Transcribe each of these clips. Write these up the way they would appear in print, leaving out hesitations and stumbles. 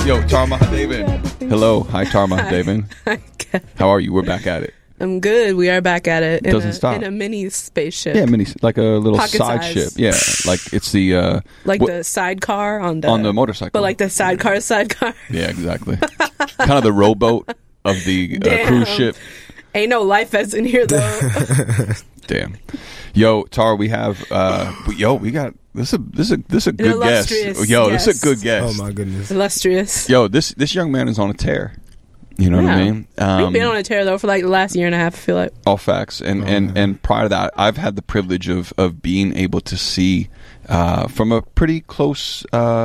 Yo, Tarma David. Hello. Hi, Tarma David. How are you? We're back at it. I'm good. We are back at it. Doesn't stop. In a mini spaceship. Yeah, like a little Pocket side size. ship. Yeah, like it's the... the sidecar on the motorcycle. But like the sidecar. Yeah, exactly. Kind of the rowboat of the cruise ship. Ain't no life vests in here, though. Damn. Yo, Tar, we have... we got... This is a good guest. Yo, yes. This is a good guest. Oh, my goodness. Illustrious. Yo, this young man is on a tear. You know what I mean? We've been on a tear, though, for like the last year and a half, I feel like. All facts. And prior to that, I've had the privilege of being able to see from a pretty close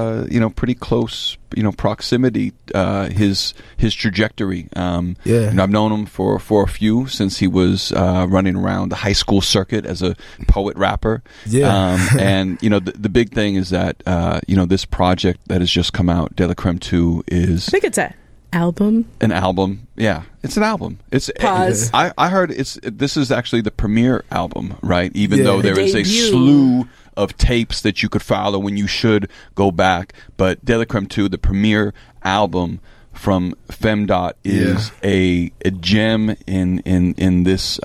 proximity his trajectory. And I've known him for a few since he was running around the high school circuit as a poet rapper. Yeah. And the big thing is that this project that has just come out, De La Creme 2, is... I think it's an album. An album. Yeah, it's an album. It's Pause. I heard this is actually the premiere album, right? Even though there is a debut. slew of tapes that you could follow when you should go back, but De La Creme 2, the premiere album from Femdot, is a gem in this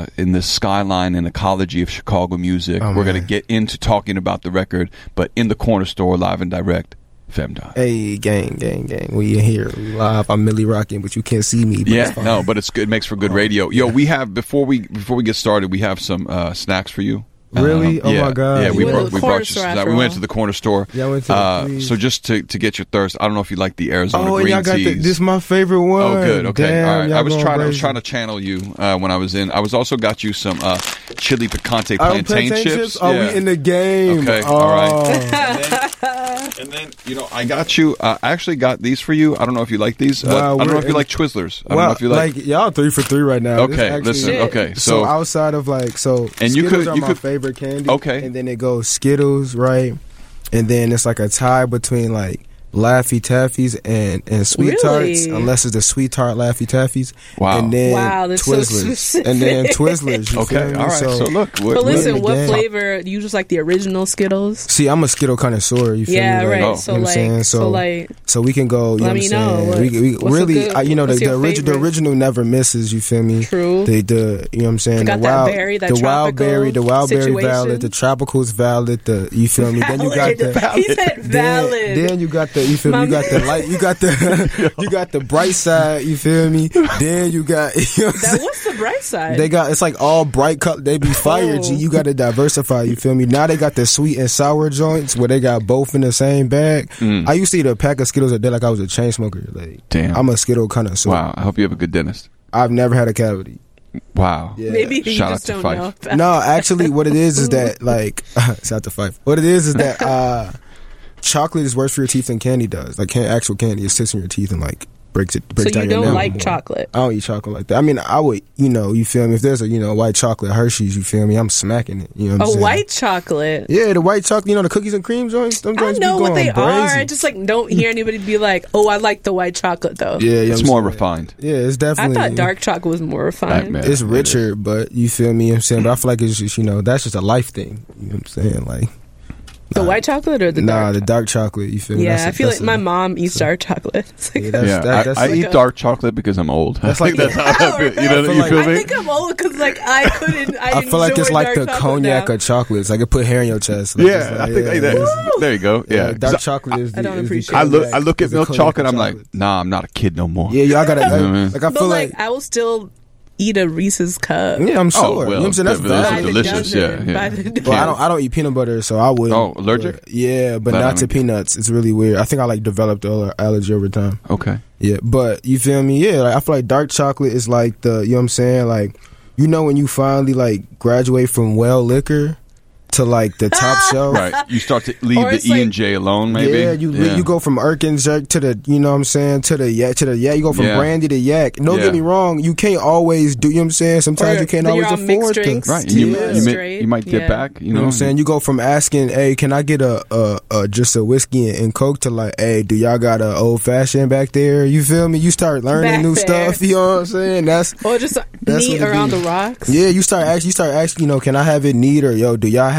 skyline and ecology of Chicago music. We're going to get into talking about the record, but in the corner store, live and direct. Femdot. Hey, gang. We in here. We live. I'm Millie rocking, but you can't see me. But But it's good. It makes for good radio. Yo, we have before we get started, we have some snacks for you. Really? Oh my God. Yeah, we brought you. Store We went to the corner store. Yeah, I went to so just to get your thirst, I don't know if you like the Arizona and green y'all got teas. this is my favorite one. Oh, good. Okay. Damn, all right. I was crazy. trying to channel you when I was in. I was also got you some chili picante plantain chips. Oh, we in the game. Okay. Oh. All right. And then I got you. I actually got these for you. I don't know if you like these. I don't know if you like Twizzlers. I don't know if you like y'all 3 for 3 right now. Okay, listen. Okay, so outside of and Skittles are my favorite candy. Okay. And then it goes Skittles, right? And then it's like a tie between like Laffy Taffies and Sweet Tarts, unless it's the Sweet Tart Laffy Taffies. Wow. And then that's Twizzlers. so specific. And then Twizzlers. You okay, feel me? all right. So look, but listen, what game. flavor? You just like the original Skittles? See, I'm a Skittle connoisseur. You feel Yeah, me? Like, right. Oh. So you know what I'm like, saying? So we can go. You let know me what I'm know. saying? We What's really, a good- the what's your favorite? original never misses. You feel me? True. You know what I'm saying? They got that berry, that the wild berry, the wild berry situation. valid, the tropical's valid. You feel me? Then you got the. He said valid. Then you got the. You feel me? You got the light. You got the. You got the bright side. You feel me? Then you got. You know What's the bright side? They got it's like all bright color. They be fire. G. You got to diversify. You feel me? Now they got the sweet and sour joints where they got both in the same bag. I used to eat a pack of Skittles a day like I was a chain smoker. Like, damn, I'm a Skittle connoisseur. Wow, I hope you have a good dentist. I've never had a cavity. Wow. Yeah. Maybe you Shout just out to don't Fife. know. No, actually, what it is that like shout out to Fife. What it is that chocolate is worse for your teeth than candy does. Like actual candy, it sits in your teeth and like breaks So down you your don't enamel like more. chocolate? I don't eat chocolate like that. I mean, I would, you feel me? If there's a, white chocolate Hershey's, you feel me? I'm smacking it. You know what I'm A saying? white chocolate? Yeah, the white chocolate, the cookies and cream joints. Them I joints know be what going they are. brazy. I just don't hear anybody be like, "Oh, I like the white chocolate though." Yeah, you know It's what I'm more saying? refined. Yeah, it's I definitely. thought dark chocolate was more refined. Man. It's It richer, but you feel me? You know what I'm saying, but I feel like it's just that's just a life thing. You know what I'm saying? Like The white chocolate or the dark? the dark chocolate. You feel me? Yeah, I feel like my mom eats dark chocolate. It's like, Yeah, that's I like eat dark chocolate because I'm old. That's I think like- that's how I feel. You know, feel you like- feel I me? think I'm old because I couldn't. I feel like it's enjoy like dark the chocolate cognac now. of chocolates. Like it put hair in your chest. Like, it's Yeah, like, I think there you go. Yeah, dark chocolate is. I don't appreciate I it. look at milk chocolate. I'm like, nah, I'm not a kid no more. Yeah, y'all gotta. know what I mean? Like I But feel like, I will still eat a Reese's cup. Yeah, I'm sure. Oh, well, you know what I'm saying? That's those valid. are By the delicious. dozen, Yeah. by the dozen. Well, I don't eat peanut butter, so I wouldn't. Oh, allergic? But, yeah, but But I not to mean- peanuts. It's really weird. I think I developed an allergy over time. Okay. Yeah, but you feel me? Yeah, like I feel like dark chocolate is like the, you know what I'm saying? Like, when you finally like graduate from well liquor to like the top shelf. Right. You start to leave Or the it's E like- and J alone, maybe. Yeah, you go from Erkenjerk to the, you know what I'm saying, to the yak. You go from Yeah. brandy to yak. Don't Yeah. get me wrong, you can't always do, you know what I'm saying? Sometimes Or you can't you're always on mixed afford things. drinks. Right. And Yeah. you might get Yeah. back, You know what I'm saying? You go from asking, hey, can I get a just a whiskey and Coke to like, hey, do y'all got a old fashioned back there? You feel me? You start learning Back new there. stuff. You know what I'm saying? Or just That's neat what it around be. the rocks. Yeah, you start asking, can I have it neat, or yo, do y'all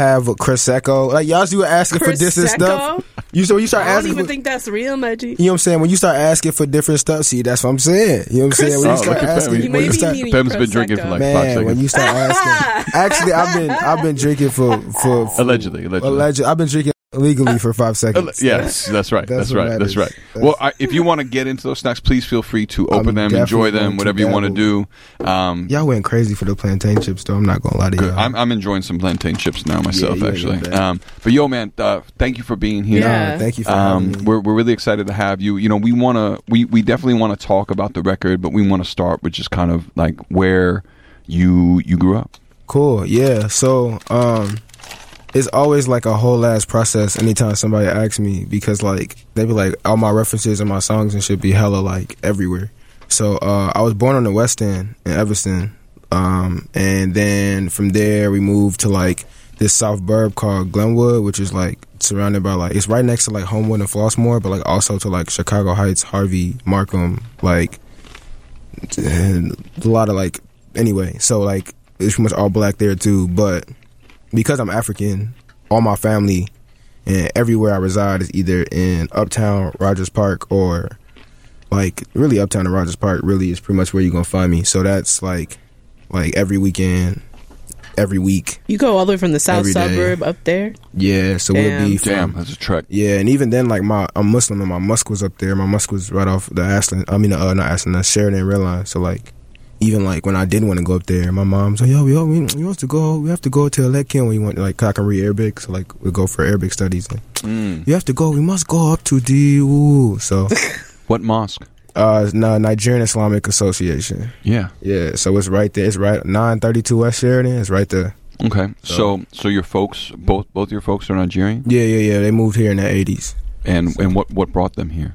have a Prosecco. Like y'all, you were asking for different stuff. You start I don't asking. even think that's real, Maggie. You know what I'm saying? When you start asking for different stuff, see, that's what I'm saying. You know what I'm saying? When you start asking, You may be meaning Pem's been drinking for like 5 seconds. when you start asking, actually, I've been drinking for Allegedly. I've been drinking illegally for 5 seconds. Yes, that's right. That's what right. Well, if you want to get into those snacks, please feel free to open them, enjoy them, whatever you want to do. Y'all went crazy for the plantain chips, though. I'm not gonna lie to you. I'm enjoying some plantain chips now myself, Yeah, actually. But yo, man, thank you for being here. Yeah. Thank you for having me. We're really excited to have you. You know, we definitely want to talk about the record, but we want to start with just kind of like where you grew up. Cool. Yeah. So, it's always like a whole ass process anytime somebody asks me, because like they be like all my references and my songs and shit be hella like everywhere. So I was born on the West End in Evanston, and then from there we moved to like this South Burb called Glenwood, which is like surrounded by like, it's right next to like Homewood and Flossmoor, but like also to like Chicago Heights, Harvey, Markham, like and a lot of like, anyway, so like it's pretty much all black there too. But because I'm African, all my family and everywhere I reside is either in Uptown, Rogers Park, or like really Uptown and Rogers Park really is pretty much where you're gonna find me. So that's like every weekend, every week. You go all the way from the south suburb up there? Yeah, so we'll be Damn, that's a trek. Yeah, and even then, like I'm Muslim and my mosque was up there. My mosque was right off the the Sheridan Red Line. So like, even like when I didn't want to go up there, my mom's like, we have to go to Lekin when you want, like, 'cause I can read Arabic, so like we go for Arabic studies. Like, you have to go. We must go up to the So, What mosque? Nigerian Islamic Association. Yeah. So it's right there. It's right 932 West Sheridan. It's right there. Okay. So your folks, both your folks are Nigerian? Yeah. They moved here in the 80s. And what brought them here?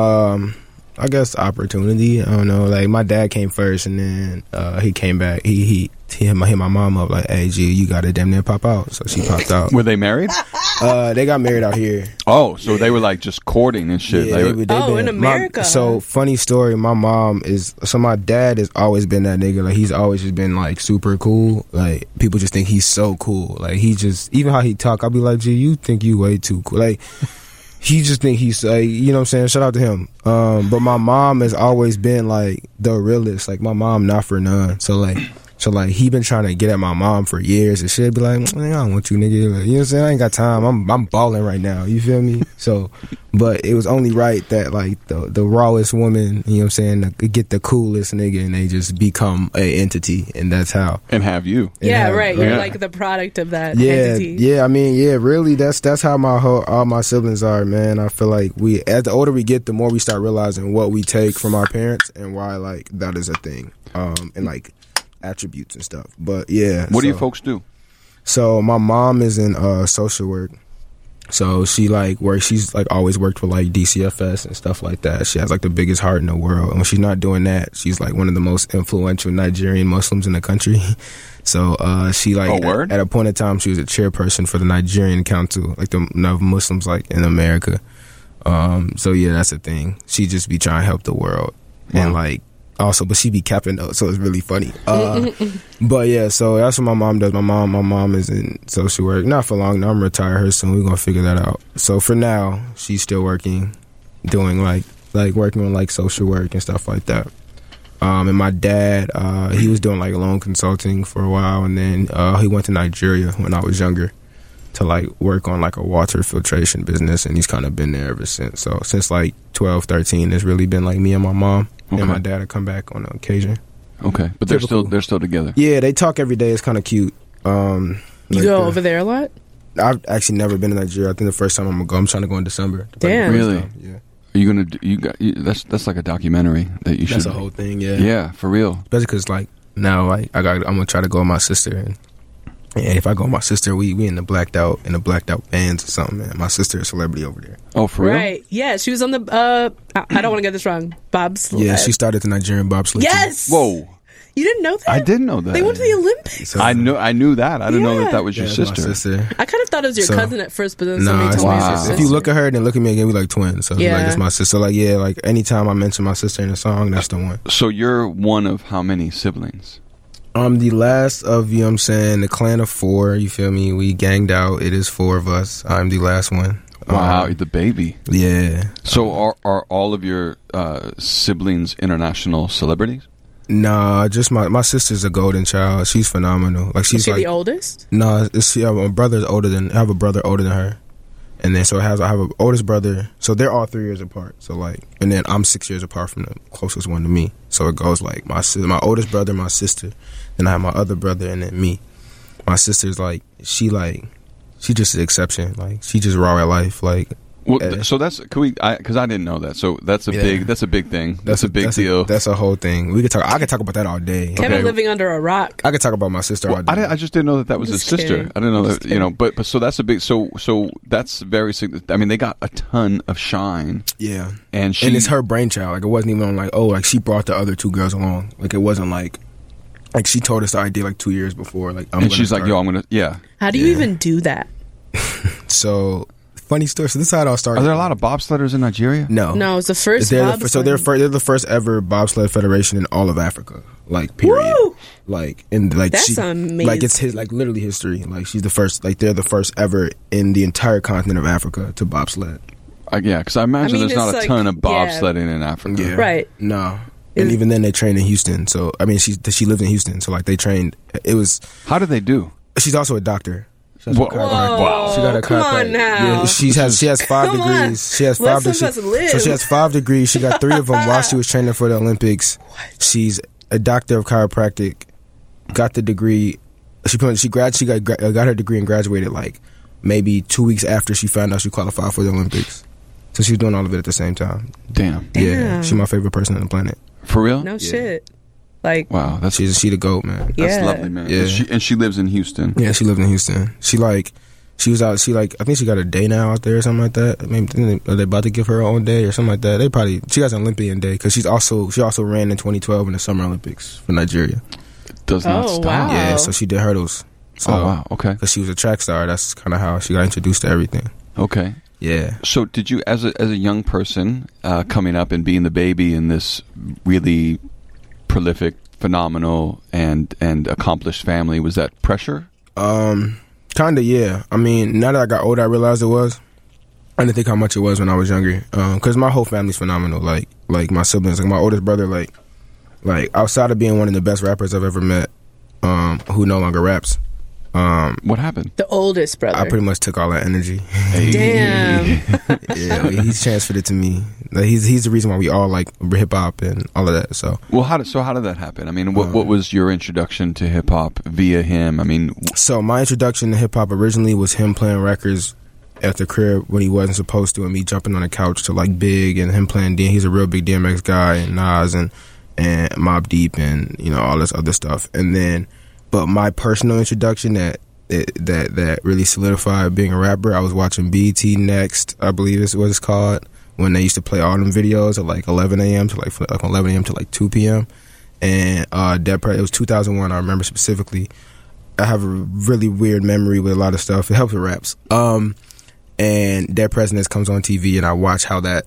I guess opportunity. I don't know. Like my dad came first, and then he came back. He hit my mom up like, "Hey, G, you gotta damn near pop out." So she popped out. Were they married? They got married out here. Oh, so they were like just courting and shit. Yeah, Like, in America. So funny story. My dad has always been that nigga. Like he's always just been like super cool. Like people just think he's so cool. Like he just, even how he talk, I'll be like, "G, you think you way too cool." Like. He just think he's like, you know what I'm saying? Shout out to him. But my mom has always been like the realest. Like my mom not for none. So like he been trying to get at my mom for years and shit. Be like, I don't want you, nigga. Like, you know what I'm saying? I ain't got time. I'm balling right now. You feel me? So, but it was only right that like the rawest woman, you know what I'm saying, get the coolest nigga, and they just become a entity, and that's how. and have you? Yeah, right. You're like the product of that entity. Yeah. I mean, really, that's how all my siblings are, man. I feel like as the older we get, the more we start realizing what we take from our parents and why like that is a thing, and like attributes and stuff. But yeah, What do you folks do? So my mom is in social work. So she like works. She's like always worked for like DCFS and stuff like that. She has like the biggest heart in the world. And when she's not doing that, she's like one of the most influential Nigerian Muslims in the country. So she like at a point in time, she was a chairperson for the Nigerian Council, like the Muslims like in America. So yeah, that's the thing. She just be trying to help the world. Wow. And like also, but she be capping though, so it's really funny. But yeah, so that's what my mom does. My mom is in social work. Not for long. Now I'm retired her soon. We're gonna figure that out. So for now, she's still working, doing like working on like social work and stuff like that. And my dad, he was doing like loan consulting for a while, and then he went to Nigeria when I was younger to like work on like a water filtration business, and he's kind of been there ever since. So since like 12, 13, it's really been like me and my mom. Okay. And my dad would come back on occasion. Okay, but they're still together. Yeah, they talk every day. It's kind of cute. You go over there a lot? I've actually never been to Nigeria. I think the first time I'm gonna go, I'm trying to go in December. Damn, really? Yeah. Are you gonna that's like a documentary that you should. That's a whole thing. Yeah. Yeah, for real. Especially because like now, like I'm gonna try to go with my sister, and if I go with my sister, we in the blacked out bands or something. Man, my sister is a celebrity over there. Oh, for real? Right? Yeah, she was on the. I don't want to get this wrong. Bobsled. Yeah, she started the Nigerian bobsled. Yes. Team. Whoa. You didn't know that? I didn't know that. They went to the Olympics. So, I knew that. I didn't know that was your sister. My sister. I kind of thought it was your cousin at first, but then somebody told me it was your sister. If you look at her, then look at me again, we like twins. So yeah. like it's my sister. Like anytime I mention my sister in a song, that's the one. So you're one of how many siblings? I'm the last of, you know what I'm saying, the clan of 4, you feel me? We ganged out. It is 4 of us. I'm the last one. Wow, the baby. Yeah. So are all of your siblings international celebrities? Nah, just my sister's a golden child. She's phenomenal. Like she's Is she like the oldest? No, my brother's older than. I have a brother older than her, and then I have an oldest brother. So they're all 3 years apart. So like, and then I'm 6 years apart from the closest one to me. So it goes like my oldest brother, my sister, then I have my other brother, and then me. My sister's she just an exception. Like she just raw at life. Like. Well, so that's because I didn't know that. So that's a big thing. That's a big deal. That's a whole thing. I could talk about that all day. Kevin living under a rock. I could talk about my sister all day. I just didn't know that was his sister. I didn't know that. But so that's a big. So that's very significant. I mean, they got a ton of shine. Yeah, and it's her brainchild. Like it wasn't even on she brought the other 2 girls along. Like it wasn't like she told us the idea 2 years before. Like and she's like, yo, I'm gonna How do you even do that? So. Funny story. So this is how it all started. Are there a lot of bobsledders in Nigeria? No, it's the first. They're the first ever bobsled federation in all of Africa. Like period. Woo! That's amazing. Like it's literally history. Like she's the first. Like they're the first ever in the entire continent of Africa to bobsled. Yeah, because I imagine there's not a ton of bobsledding in Africa. Yeah. Right. No. And even then they trained in Houston. So I mean, she lived in Houston. So like they trained. It was. How did they do? She's also a doctor. Wow! She got a come on now. Yeah, she has 5 degrees. She has 5 degrees. So she has 5 degrees. She got 3 of them while she was training for the Olympics. What? She's a doctor of chiropractic. Got the degree. She got her degree and graduated maybe 2 weeks after she found out she qualified for the Olympics. So she was doing all of it at the same time. Damn. Yeah, she's my favorite person on the planet. For real? No shit. Wow, she's the GOAT, man. That's lovely, man. Yeah. And she lives in Houston. Yeah, she lives in Houston. She was out. I think she got a day now out there or something like that. Maybe are they about to give her her own day or something like that? She has an Olympian day because she also ran in 2012 in the Summer Olympics for Nigeria. It does not stop. Wow. Yeah, so she did hurdles. So, wow, okay. Because she was a track star. That's kind of how she got introduced to everything. Okay. Yeah. So did you, as a young person coming up and being the baby in this really prolific, phenomenal and accomplished family, was that pressure? Kinda, yeah. I mean, now that I got older, I realized it was. I didn't think how much it was when I was younger. Because my whole family's phenomenal. Like my siblings, my oldest brother, like outside of being one of the best rappers I've ever met, who no longer raps. What happened? The oldest brother. I pretty much took all that energy. Damn. Yeah, he's transferred it to me. Like, he's the reason why we all like hip hop and all of that. So, well, how did that happen? I mean, what was your introduction to hip hop via him? I mean, so my introduction to hip hop originally was him playing records at the crib when he wasn't supposed to, and me jumping on the couch to like Big and him playing He's a real big DMX guy, and Nas and Mobb Deep and all this other stuff. And then, but my personal introduction that really solidified being a rapper, I was watching BET Next, I believe is what it's called, when they used to play all them videos at like 11 a.m. to like 11 a.m. to like 2 p.m. And it was 2001, I remember specifically. I have a really weird memory with a lot of stuff. It helps with raps. And Dead Presidents comes on TV, and I watch how that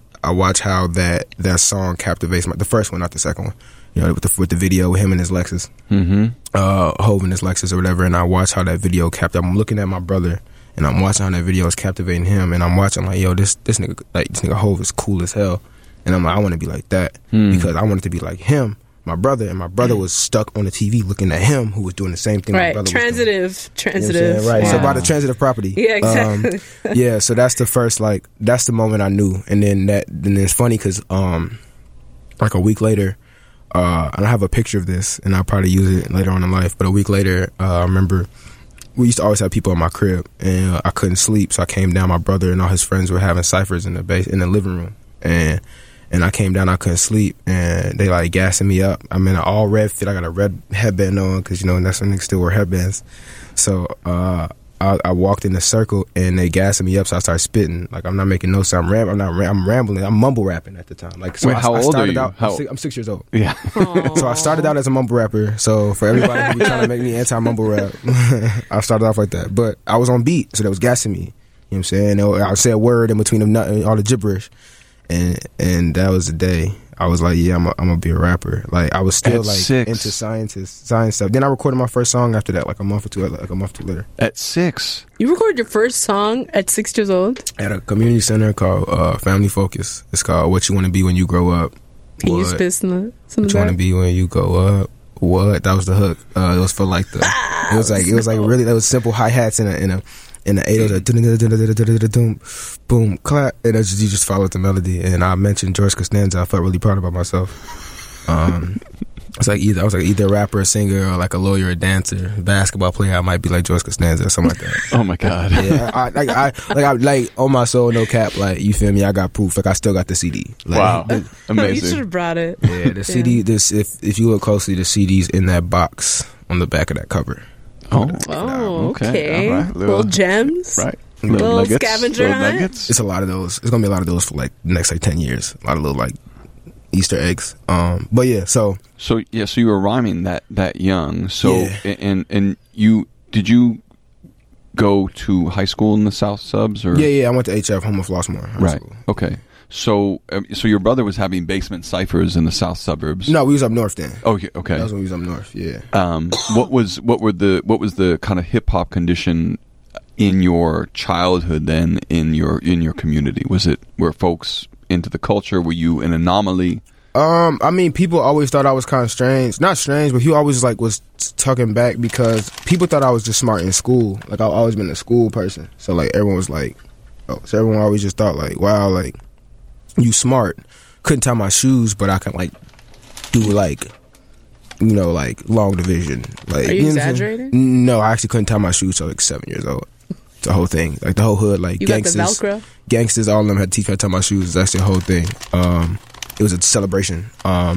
song captivates the first one, not the second one. With the video with him and his Lexus, Hov and his Lexus or whatever, and I watch how that video I'm looking at my brother, and I'm watching how that video is captivating him, and I'm watching like, yo, this nigga Hov is cool as hell, and I'm like, I want to be like that because I wanted to be like him, my brother, and my brother was stuck on the TV looking at him who was doing the same thing. Right, my brother transitive, was doing. Right. Wow. So about the transitive property. Yeah, exactly. Yeah, so that's the first that's the moment I knew, and then it's funny because like a week later. And I have a picture of this, and I'll probably use it later on in life. But a week later, I remember we used to always have people in my crib, and I couldn't sleep, so I came down. My brother and all his friends were having ciphers in the living room, and I came down. I couldn't sleep, and they like gassing me up. I'm in an all red fit. I got a red headband on because that's when niggas still wear headbands. So I walked in the circle, and they gassing me up, so I started spitting. Like, I'm not making no sound. I'm rambling. I'm mumble rapping at the time. Like, so wait, how old are you? I'm 6 years old. Yeah. So I started out as a mumble rapper. So for everybody who was trying to make me anti-mumble rap, I started off like that. But I was on beat, so that was gassing me. You know what I'm saying? I would say a word in between all the gibberish. And that was the day. I was like, yeah, I'm gonna be a rapper. Like I was still At like 6. into science stuff. Then I recorded my first song after that, like a month or two later, At 6. You recorded your first song at 6 years old? at a community center called Family Focus. It's called "What You Want to Be When You Grow Up." Can you spit some of What you want to that? be when you grow up? What? That was the hook. It was for like the. It was like really. That was simple hi hats in a 8. It was like boom clap, and you just followed the melody. And I mentioned George Costanza. I felt really proud about myself. I was like either a rapper, a singer, or like a lawyer, a dancer, basketball player. I might be like George Costanza or something like that. Oh my God. Yeah, I like on my soul, no cap. Like you feel me? I got proof. Like I still got the CD. Like, Wow. You should Amazing. have brought it. Yeah, the CD. This if you look closely, the CD's in that box on the back of that cover. Oh, Oh, Okay, okay. all right. Little gems. right. Little nuggets, scavenger little hunt. nuggets. It's a lot of those. It's gonna be a lot of those for like the next like 10 years. A lot of little like Easter eggs. But yeah, so So you were rhyming that young. So Yeah. and did you go to high school in the South Subs or yeah, I went to HF, Home of Flossmoor High right? School. Okay. So your brother was having basement ciphers in the South Suburbs. No, we was up north then. Oh, yeah, okay. That was when we was up north. Yeah. What was the kind of hip hop condition in your childhood then in your community? Were folks into the culture? Were you an anomaly? I mean, people always thought I was kind of strange. Not strange, but he always like was tucking back because people thought I was just smart in school. Like I've always been a school person, so like everyone was like, so everyone always just thought like, wow, like you smart. Couldn't tie my shoes, but I can like do like, like long division. Like, Are you know what I'm saying? exaggerating? No, I actually couldn't tie my shoes till like 7 years old. The whole thing, like the whole hood, like You gangsters, got the Velcro? gangsters, all of them had to teach me how to tie my shoes. That's the whole thing. It was a celebration.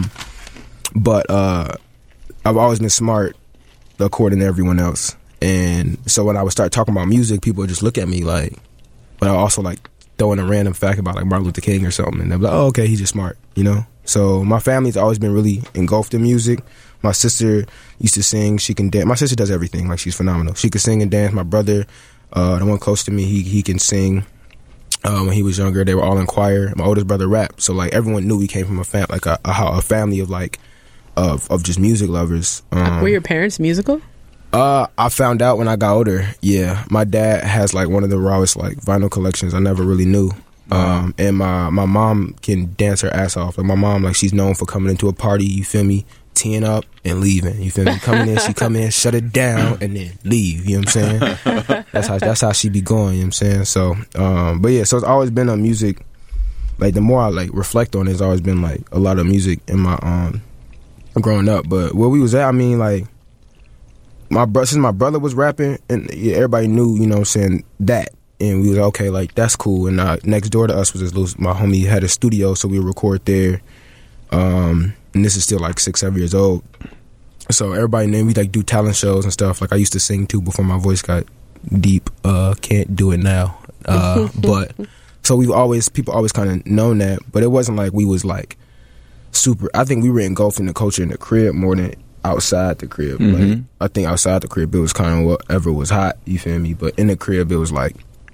But I've always been smart according to everyone else. And so when I would start talking about music, people would just look at me like, but I also like throw in a random fact about like Martin Luther King or something. And they'd be like, oh, okay, he's just smart, So my family's always been really engulfed in music. My sister used to sing. She can dance. My sister does everything. Like she's phenomenal. She could sing and dance. My brother, the one close to me, he can sing. When he was younger, they were all in choir. My oldest brother rapped, so like everyone knew we came from a family of like of just music lovers. Were your parents musical? I found out when I got older. Yeah, my dad has like one of the rawest like vinyl collections. I never really knew. And my mom can dance her ass off. Like my mom, like she's known for coming into a party. You feel me? Teeing up and leaving. You feel me? She come in, shut it down, and then leave. You know what I'm saying? That's how she be going. You know what I'm saying? So, but yeah, so it's always been a music. Like the more I like reflect on it, it's always been like a lot of music in my growing up. But where we was at, I mean, like since my brother was rapping, and yeah, everybody knew, you know what I'm saying, that. And we was okay, like that's cool. And next door to us was this little, my homie had a studio, so we would record there. And this is still like 6-7 years old. So everybody knew we like do talent shows and stuff. Like I used to sing too before my voice got deep. Can't do it now. But so people always kind of known that, but it wasn't like we was like super. I think we were engulfed in the culture in the crib more than outside the crib. Mm-hmm. Like I think outside the crib it was kind of whatever was hot. You feel me? But in the crib it was like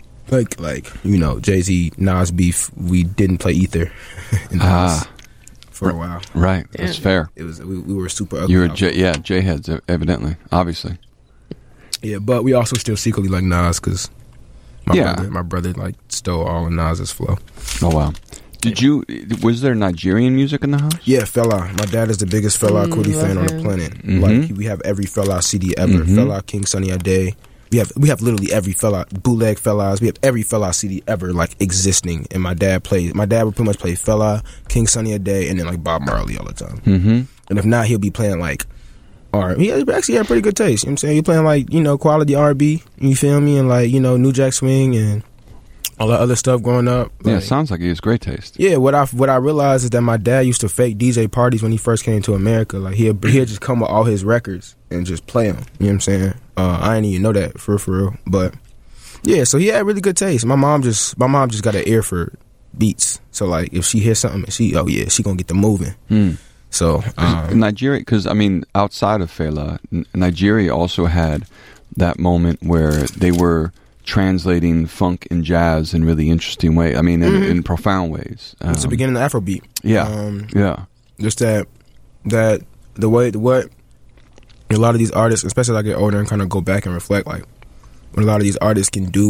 Jay-Z, Nas beef. We didn't play Ether in the house for a while. Right, that's fair. It was we were super ugly. You were J-heads, evidently, obviously. Yeah, but we also still secretly like Nas because my brother like stole all of Nas's flow. Oh wow! Was there Nigerian music in the house? Yeah, Fela. My dad is the biggest Fela Kuti fan on the planet. Mm-hmm. Like we have every Fela CD ever. Mm-hmm. Fela, King Sunny Ade. We have literally every Fela, bootleg Felas. We have every Fela CD ever like existing. And my dad would pretty much play Fela, King Sunny Ade, and then like Bob Marley all the time. Mm-hmm. And if not, he'll be playing like He actually had pretty good taste. You know what I'm saying? You're playing like, quality R&B, you feel me? And like, New Jack Swing and all that other stuff growing up. Yeah, it sounds like he has great taste. Yeah, what I realized is that my dad used to fake DJ parties when he first came to America. Like he'd just come with all his records and just play them. You know what I'm saying? I didn't even know that for real. But yeah, so he had really good taste. My mom just got an ear for beats. So like if she hears something, she gonna get them moving. So Nigeria, because outside of Fela, Nigeria also had that moment where they were translating funk and jazz in really interesting ways. I mean, in profound ways. It's the beginning of Afrobeat. Yeah. Just that the way what a lot of these artists, especially as I get older and kind of go back and reflect, like what a lot of these artists can do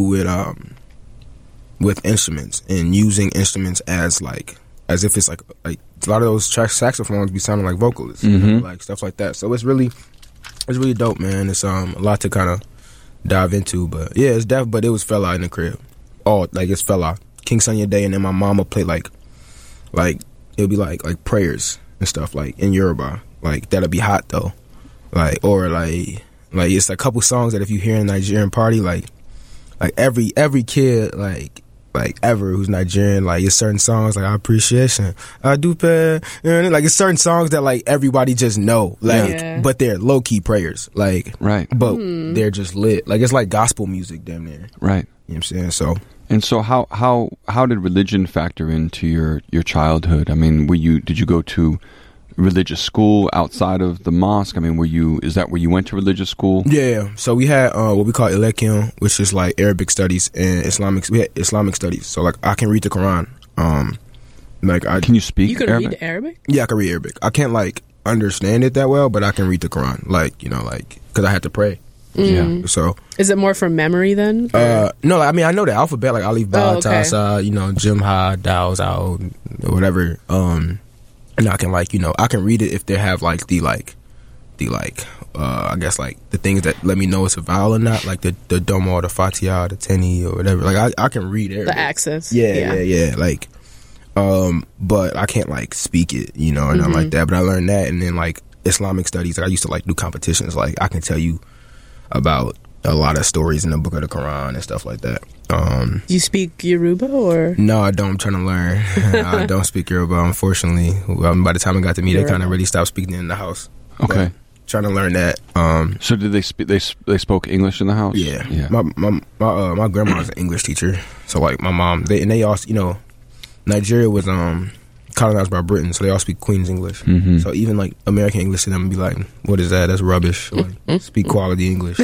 with instruments and using instruments as if it's like a lot of those saxophones be sounding like vocalists, you know, like stuff like that. So it's really dope, man. It's a lot to kind of dive into, but yeah, it's but it was Fela in the crib. It's Fela, King Sunny Day, and then my mama played like it would be like prayers and stuff like in Yoruba, like that'll be hot though, like it's a couple songs that if you hear in a Nigerian party, like every kid like ever who's Nigerian, like it's certain songs like Appreciation, I do pay, and like it's certain songs that like everybody just know, like but they're low key prayers, like right, but they're just lit, like it's like gospel music damn near, right. You know what I'm saying? So how did religion factor into your childhood? I mean, did you go to religious school outside of the mosque? I mean, is that where you went to religious school? Yeah. So we had what we call Ilekim, which is like Arabic studies and we had Islamic studies. So like I can read the Quran. Can you speak? You can Arabic? read Arabic? Yeah, I can read Arabic. I can't like understand it that well, but I can read the Quran. Like, you know, like because I had to pray. Yeah. So is it more from memory then? No, I mean I know the alphabet, like Alif Ba Ta Sa, you know, Jim Ha Dao Zao, whatever. And I can I can read it if they have I guess like the things that let me know it's a vowel or not, like the Domo or the Fatiha or the Teni or whatever. Like I can read it. The accents. Yeah. Like, but I can't like speak it, you know, or nothing like that. But I learned that, and then like Islamic studies, like I used to like do competitions. Like I can tell you about a lot of stories in the Book of the Quran and stuff like that. Do you speak Yoruba or? No, I don't. I'm trying to learn. I don't speak Yoruba, unfortunately. By the time it got to me, they kind of really stopped speaking in the house. Okay. But trying to learn that. So did they spoke English in the house? Yeah. My grandma was an English teacher. So like my mom, they also, you know, Nigeria was colonized by Britain, so they all speak Queen's English. So even like American English to them would be like, what is that? That's rubbish. Like, speak quality English.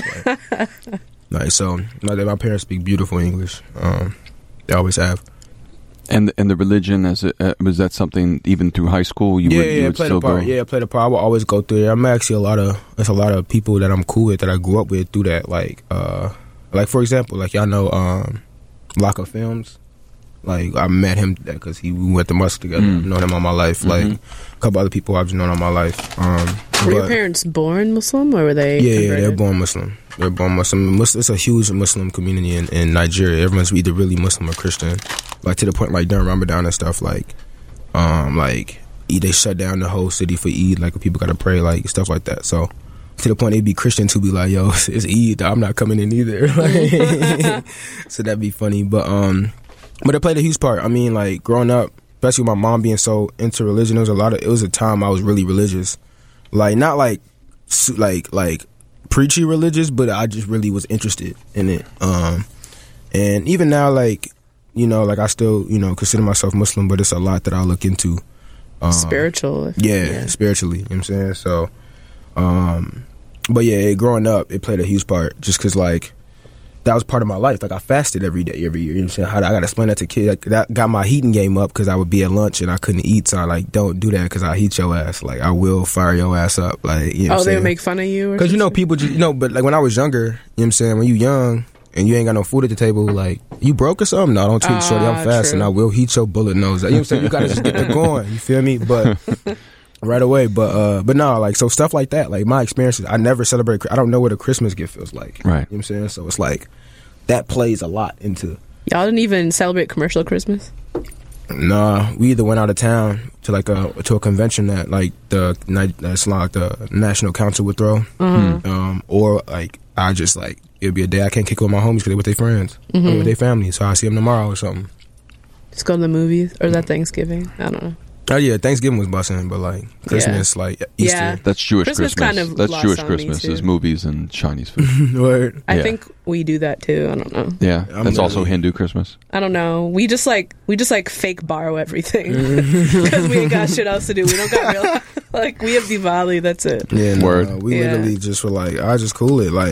So my parents speak beautiful English. They always have. And the religion, was that something even through high school? You would played still a part. go? Yeah, played a part. I would always go through there. I'm actually there's a lot of people that I'm cool with that I grew up with through that. Like for example, like y'all know Laka Films. Like I met him because we went to mosque together. I've known him all my life. Like a couple other people I've just known all my life. Were your parents born Muslim or were they? Yeah, they're born Muslim. They're born Muslim. It's a huge Muslim community in Nigeria. Everyone's either really Muslim or Christian. Like to the point, like during Ramadan and stuff, like they shut down the whole city for Eid. Like people gotta pray, like stuff like that. So to the point, they'd be Christians who be like, "Yo, it's Eid. I'm not coming in either." So that'd be funny, but it played a huge part. I mean, like growing up, especially with my mom being so into religion, it was a time I was really religious. Like not like preachy religious, but I just really was interested in it. And even now, like, you know, like I still, you know, consider myself Muslim, but it's a lot that I look into. Spiritual. Yeah, spiritually. You know what I'm saying? So, but yeah, growing up, it played a huge part just because, like, that was part of my life. Like, I fasted every day, every year. You know what I'm saying? I got to explain that to kids. Like, that got my heating game up because I would be at lunch and I couldn't eat. So I, like, don't do that because I heat your ass. Like, I will fire your ass up. Like, you know what I'm they saying? would make fun of you? Because, you know, people just, you know, but, like, when I was younger, you know what I'm saying? When you young and you ain't got no food at the table, like, you broke or something? No, don't treat shorty. I'm fast and I will heat your bullet nose. You know what I'm saying? You got to just get it going. You feel me? But... right away, but no, like, so stuff like that, like my experiences, I never celebrate. I don't know what a Christmas gift feels like. Right. You know what I'm saying? So it's like that plays a lot into. Y'all didn't even celebrate commercial Christmas? Nah, we either went out of town to like to a convention that like the National Council would throw, or like I just like it'd be a day I can't kick with my homies because they're with their friends, or with their family, so I see them tomorrow or something. Just go to the movies, or is that Thanksgiving? I don't know. Oh yeah, Thanksgiving was busting, but like Christmas, like Easter. Yeah. That's Jewish Christmas. Christmas. Kind of That's lost Jewish on me, Christmas too. is movies and Chinese food. Word. I Yeah. think we do that too. I don't know. Yeah, I'm that's also really- Hindu Christmas. I don't know. We just like fake borrow everything because we ain't got shit else to do. We don't got real like we have Diwali. That's it. Yeah, no, Word. we Yeah. literally just were like, I just cool it. Like,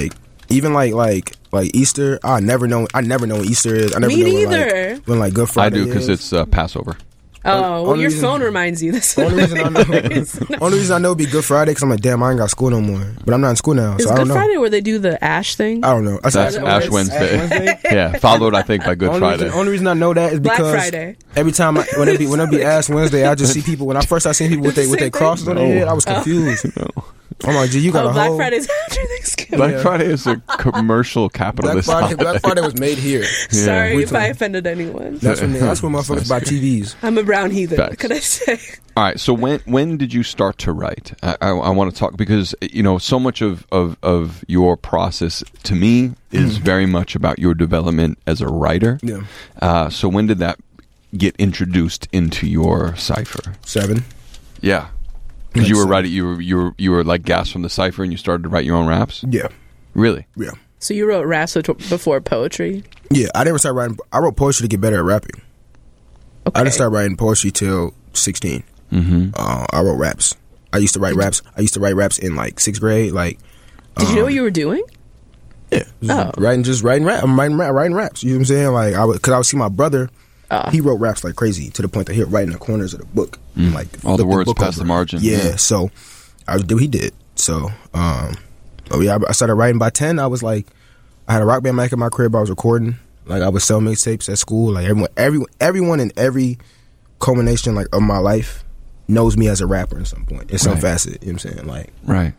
Even like Easter, I never know when Easter is. I never Me know neither. when like Good I Friday do because is. it's Passover. Oh, well, only your reason- phone reminds you this. Only reason I know it'd be Good Friday because I'm like, damn, I ain't got school no more. But I'm not in school now, Is so I don't Good know. Friday where they do the ash thing? I don't know. That's that what it Ash is? Wednesday. Ash Wednesday? Yeah, followed I think by Good Friday. Only reason I know that is Black because Friday. every time when it be Ash Wednesday, I just see people. When I first started seeing people with their crosses on their head, I was confused. I'm like, gee, you got a Black whole Friday's after Thanksgiving. Black Friday is a commercial capitalist Black holiday. Friday was made here. Sorry We if talking- I offended anyone. That's when motherfuckers buy TVs. I'm a brown heathen. Facts. What can I say? All right. So when did you start to write? I want to talk because so much of your process to me is very much about your development as a writer. Yeah, So when did that get introduced into your cipher? 7. Yeah. Because you were writing, you were like gas from the cipher, and you started to write your own raps. Yeah, Really? yeah, So you wrote raps before poetry? yeah. I didn't start writing. I wrote poetry to get better at rapping. Okay. I didn't start writing poetry till 16. Mm-hmm. I wrote raps. I used to write raps. I used to write raps in like 6th grade. Like, Did you know what you were doing? yeah, Oh. writing rap. I'm writing raps. You know what I'm saying? Like, because I would see my brother. He wrote raps like crazy to the point that he'd write in the corners of the book, like All the flip words book past the over. margin. Yeah, so I would do what he did. So, I started writing by 10. I was like, I had a rock band mic in my crib. I was recording. Like, I would sell mixtapes at school. Like, everyone in every culmination like of my life knows me as a rapper in some point, in some Right. facet. You know what I'm saying? Like, Right.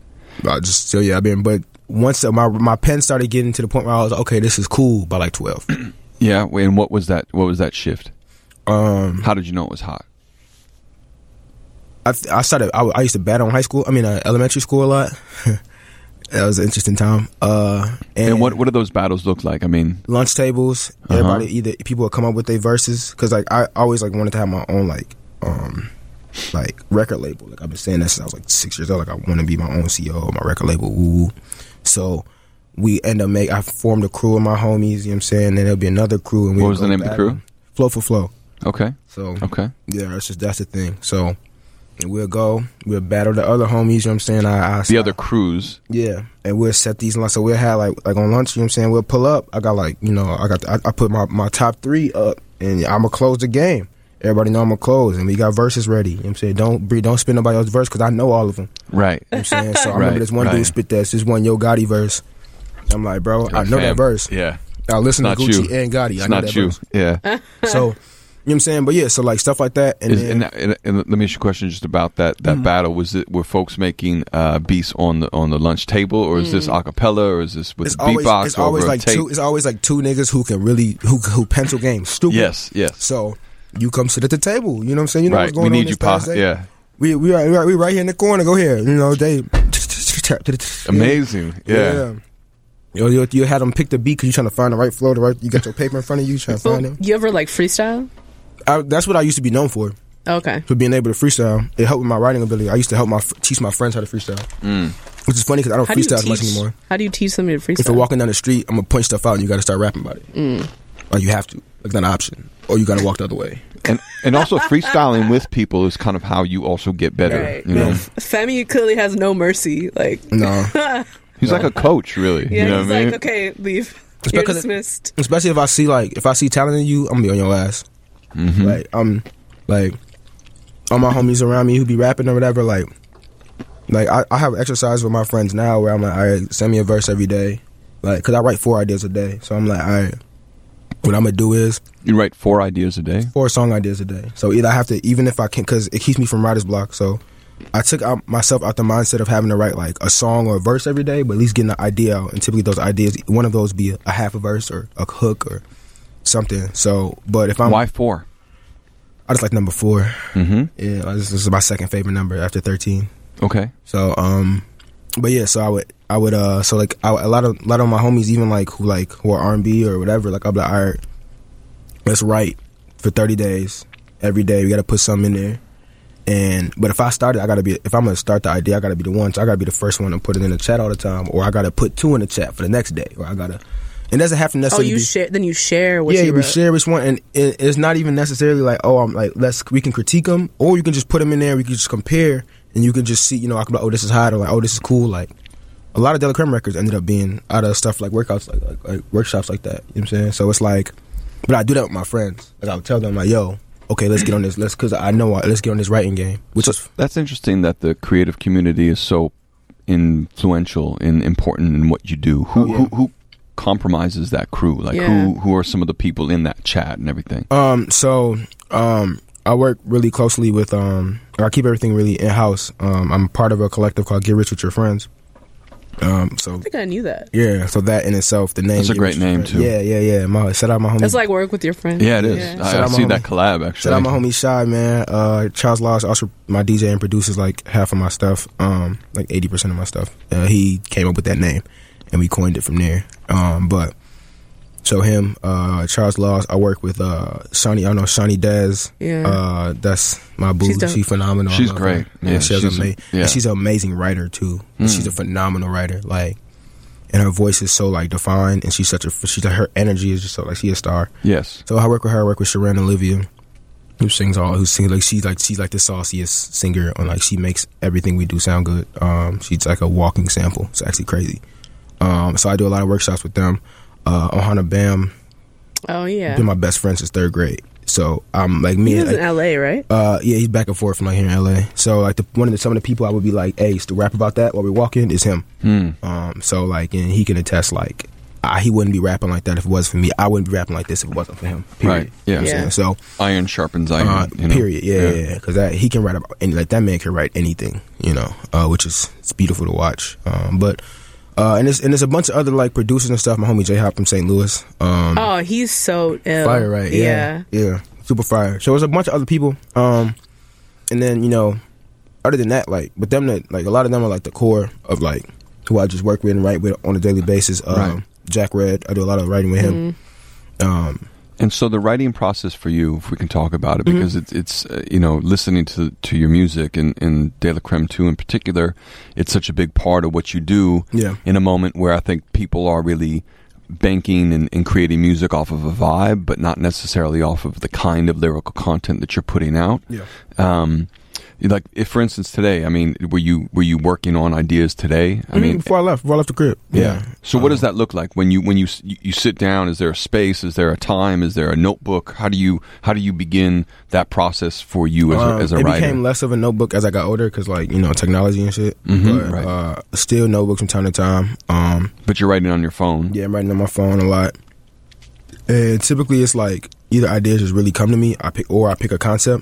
but once my pen started getting to the point where I was like, okay, this is cool by like 12. Yeah. And what was that? What was that shift? How did you know it was hot? I used to battle in high school. I mean, elementary school a lot. That was an interesting time. And what do those battles look like? I mean, lunch tables? Everybody either people would come up with their verses because like I always like wanted to have my own like record label. Like I've been saying that since I was like 6 years old. Like I want to be my own CEO of my record label. Woo. So we end up I formed a crew of my homies. You know what I'm saying? And then there'll be another crew. And we what was the name of the crew? Flow for Flow. Okay. So Okay. yeah, that's the thing. So we'll battle the other homies, you know what I'm saying? The other crews. Yeah. And we'll set these lunch. So we'll have like on lunch, you know what I'm saying? We'll pull up. I got like, I put my top 3 up and I'm gonna close the game. Everybody know I'm gonna close and we got verses ready. You know what I'm saying? Don't spit nobody else's verse because I know all of them. Right. You know what I'm saying? So I Right, remember this one right. dude spit this one Yo Gotti verse. I'm like, bro, I know that verse. Yeah. I listen to Not Gucci you. and Gotti. It's I know not that you. verse. Yeah. So, you know what I'm saying? But yeah, so like stuff like that. And then, And let me ask you a question just about that battle. Were folks making beats on the lunch table, or is this a cappella, or is this with beatbox it's always over like a tape? two. It's always like 2 niggas who can really who pencil game stupid. Yes. So you come sit at the table. You know what I'm saying? You know Right. what's going We on. need you, this past Pa. day? Yeah. We right here in the corner. Go here. You know they Amazing. Yeah. You had them pick the beat because you're trying to find the right flow. You got your paper in front of you. Trying to find it. You ever like freestyle? That's what I used to be known for. Okay. For being able to freestyle. It helped with my writing ability. I used to help teach my friends how to freestyle. Which is funny because I don't How do you freestyle as much teach? anymore. How do you teach somebody to freestyle? If you're walking down the street, I'm gonna point stuff out and you got to start rapping about it. Like you have to. Like not an option. Or you got to walk the other way. And also freestyling with people is kind of how you also get better. Right. You know, Femi clearly has no mercy. Like, No. he's like a coach, really. yeah, you know he's what I mean? like, okay, leave. It's You're because dismissed. Especially if I see talent in you, I'm gonna be on your ass. Like like all my homies around me who be rapping or whatever. Like I have exercise with my friends now where I'm like, all right, send me a verse every day. Like, cause I write 4 ideas a day. So I'm like, all right, what I'm gonna do is You write 4 ideas a day. 4 song ideas a day. So either I have to, even if I can, cause it keeps me from writer's block. So I took myself out the mindset of having to write like a song or a verse every day, but at least getting the idea out. And typically those ideas, one of those be a half a verse or a hook or something. So, but if I'm, Why 4? I just like number 4. Mm-hmm. Yeah, this is my second favorite number after 13. Okay. So, but yeah, so I would, so like a lot of my homies, even who are R&B or whatever, like I'll be like, all right, let's write for 30 days every day. We got to put something in there. But if I started, if I'm gonna start the idea, I gotta be the one. So I gotta be the first one to put it in the chat all the time, or I gotta put 2 in the chat for the next day, or I gotta. It doesn't have to Oh, necessarily. you share? Then you share what Yeah, you we wrote. share which one, and it's not even necessarily like, oh, I'm like, we can critique them, or you can just put them in there. We can just compare, and you can just see, I can be like, oh, this is hot, or like, oh, this is cool, like, a lot of Della Creme records ended up being out of stuff like workouts, like workshops like that. You know what I'm saying? So it's like, but I do that with my friends. Like I would tell them like, yo, okay, let's get on this. Because I know let's get on this writing game. That's interesting that the creative community is so influential and important in what you do. Who compromises that crew? Like who are some of the people in that chat and everything? I work really closely with I keep everything really in house. I'm part of a collective called Get Rich With Your Friends. So I think I knew that. Yeah, so that in itself, the name. That's a great name too. Yeah. Shout out my homie. That's like work with your friends. Yeah, it is. Yeah. I see that collab actually. Shout out my homie Shy, man. Charles Laws, also my DJ and produces like half of my stuff, like 80% of my stuff. He came up with that name, and we coined it from there. But so him, Charles Laws. I work with Shawnee. I know Shawnee Dez. Yeah. That's my boo. She's phenomenal. She's great. Yeah, she's an amazing writer too. She's a phenomenal writer. Like, and her voice is so like defined, and her energy is just so like she's a star. Yes. So I work with her. I work with Sharon Olivia, who sings like she's like the sauciest singer. On like she makes everything we do sound good. She's like a walking sample. It's actually crazy. So I do a lot of workshops with them. Ohana Bam. Oh yeah. Been my best friend since 3rd grade. So like me. He was in LA, right? Yeah, he's back and forth from like here in LA. So like some of the people I would be like, hey, to rap about that while we're walking is him. So like, and he can attest like he wouldn't be rapping like that if it wasn't for me. I wouldn't be rapping like this if it wasn't for him. Period. Right. Yeah. Yeah. So iron sharpens iron. Period. Yeah. Because he can write about like that man can write anything. Which is it's beautiful to watch. And there's a bunch of other like producers and stuff. My homie J Hop from St. Louis. He's so ill. Fire, right? Yeah, super fire. So there's a bunch of other people. And then other than that, like, but them that like a lot of them are like the core of like who I just work with and write with on a daily basis. Right. Jack Red, I do a lot of writing with him. And so the writing process for you, if we can talk about it, because it's listening to your music and De La Creme 2 in particular, it's such a big part of what you do in a moment where I think people are really banking and creating music off of a vibe, but not necessarily off of the kind of lyrical content that you're putting out. Yeah. Like, if for instance today, I mean, were you working on ideas today? I mean, before I left the crib. Yeah. So what does that look like when you sit down? Is there a space? Is there a time? Is there a notebook? How do you begin that process for you as a writer? It became less of a notebook as I got older because like technology and shit. But still notebooks from time to time. But you're writing on your phone. Yeah, I'm writing on my phone a lot. And typically it's like either ideas just really come to me. I pick a concept.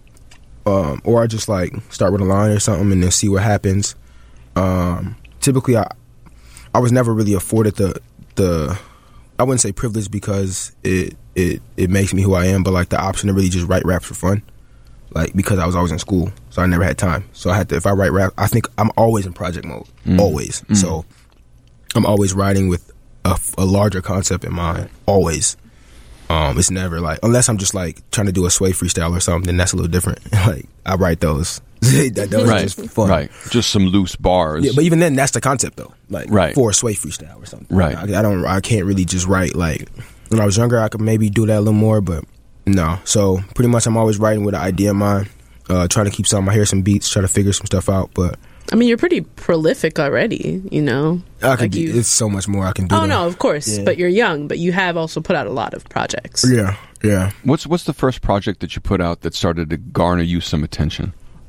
Or I just like start with a line or something and then see what happens. Typically, I was never really afforded the I wouldn't say privilege because it makes me who I am, but like the option to really just write raps for fun, like because I was always in school, so I never had time. So I had to, if I write rap, I think I'm always in project mode, always. So I'm always writing with a larger concept in mind, always. It's never like, unless I'm just like trying to do a Sway freestyle or something, then that's a little different. Like I write those. Those are just fun. Right. Just some loose bars. Yeah, but even then that's the concept though. Like for a Sway freestyle or something. Right. I can't really just write like when I was younger I could maybe do that a little more, but no. So pretty much I'm always writing with an idea in mind. Trying to keep I hear some beats, try to figure some stuff out, but I mean, you're pretty prolific already, I could do. It's so much more I can do. Oh, no, of course. Yeah. But you're young, but you have also put out a lot of projects. Yeah. What's the first project that you put out that started to garner you some attention?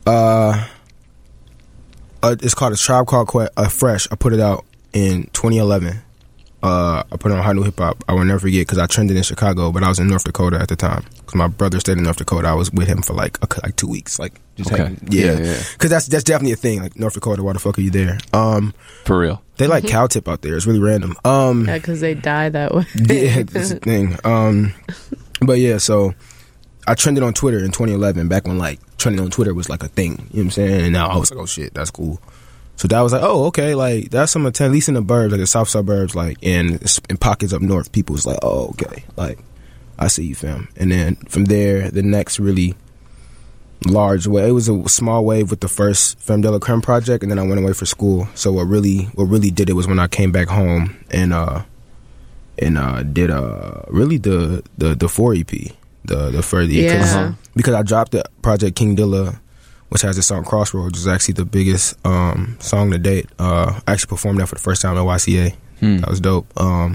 It's called A Tribe Called Fresh. I put it out in 2011. I put it on High New Hip Hop. I will never forget because I trended in Chicago, but I was in North Dakota at the time because my brother stayed in North Dakota. I was with him for like 2 weeks, like just because that's definitely a thing. Like North Dakota, why the fuck are you there? For real, they like cow tip out there. It's really random. Yeah, because they die that way. Yeah, that's the thing. But yeah, so I trended on Twitter in 2011, back when like trending on Twitter was like a thing. You know what I'm saying? And now I was like, oh shit, that's cool. So that was like, oh, okay, like, that's some at least in the burbs, like the south suburbs, like, in pockets up north, people was like, oh, okay, like, I see you, fam. And then from there, the next really large wave, it was a small wave with the first Femme de la Creme project, and then I went away for school. So what really did it was when I came back home and did really the 4 EP, the further, because I dropped the project King Dilla which has the song Crossroads, which is actually the biggest song to date. I actually performed that for the first time at YCA. That was dope.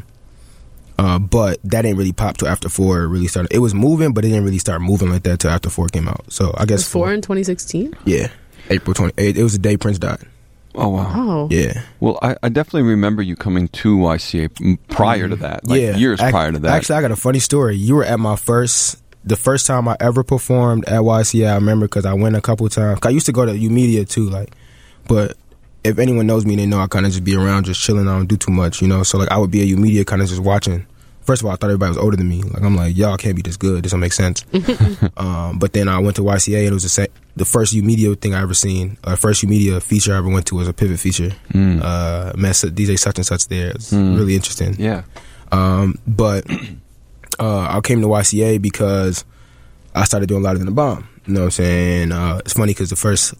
But that didn't really pop till After 4 really started. It was moving, but it didn't really start moving like that till After 4 came out. So I guess 4 in 2016? Yeah. April 28th. It was the day Prince died. Oh, wow. Oh. Yeah. Well, I definitely remember you coming to YCA prior to that, like years prior to that. Actually, I got a funny story. You were at the first time I ever performed at YCA. I remember because I went a couple times. I used to go to U-Media too, like, but if anyone knows me, they know I kind of just be around, just chilling. I don't do too much, you know. So like, I would be at U-Media, kind of just watching. First of all, I thought everybody was older than me. Like, I'm like, y'all can't be this good. This don't make sense. But then I went to YCA, and it was the first U-Media thing I ever seen. First U-Media feature I ever went to was a Pivot feature. Met DJ such and such there. It's really interesting. Yeah. But I came to YCA because I started doing Louder Than a Bomb. You know what I'm saying? It's funny because the first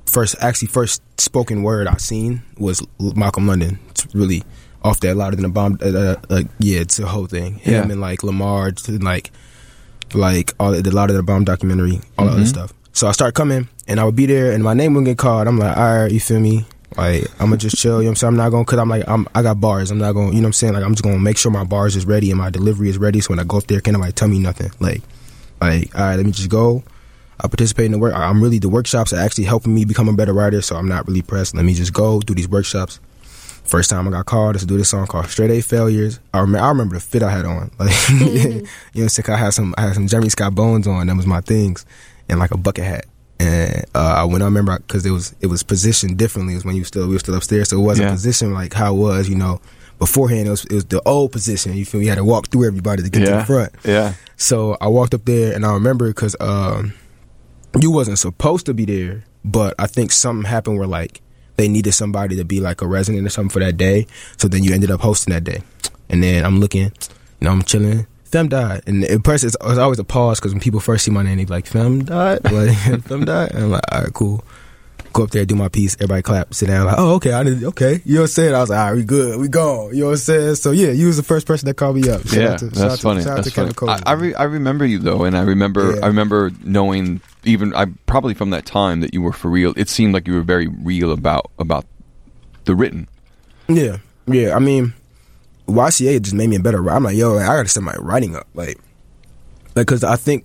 spoken word I seen was Malcolm London. It's really off that Louder Than a Bomb. It's a whole thing. Him and like Lamar, and like all the Louder Than a Bomb documentary, all that other stuff. So I started coming, and I would be there, and my name wouldn't get called. I'm like, all right, you feel me? Like, I'm gonna just chill. You know what I'm saying? I'm not gonna, cause I'm like, I got bars. I'm not gonna, you know what I'm saying? Like, I'm just gonna make sure my bars is ready and my delivery is ready. So when I go up there, can't nobody tell me nothing. Like, all right, let me just go. I participate in the work. The workshops are actually helping me become a better writer. So I'm not really pressed. Let me just go do these workshops. First time I got called is to do this song called Straight A Failures. I remember the fit I had on. Like, you know what I'm saying? I had some Jeremy Scott Bones on. That was my things, and like a bucket hat. And I remember because it was positioned differently. It was when we were still upstairs, so it wasn't positioned like how it was, you know. Beforehand, it was the old position. You feel me? You had to walk through everybody to get to the front. Yeah. So I walked up there, and I remember because you wasn't supposed to be there, but I think something happened where like they needed somebody to be like a resident or something for that day. So then you ended up hosting that day, and then I'm looking, you know, I'm chilling. Fem died, and in person, it's always a pause because when people first see my name, they be like, "Fem died," like Fem died, and I'm like, "All right, cool." Go up there, do my piece. Everybody clap, sit down. Like, oh, okay, okay. You know what I'm saying? I was like, all right, we good, we gone. You know what I'm saying? So yeah, you was the first person that called me up. That's funny. That's funny. I remember you though, and I remember knowing even probably from that time that you were for real. It seemed like you were very real about the written. Yeah. I mean, YCA just made me a better writer. I'm like, yo, I got to set my writing up, like, because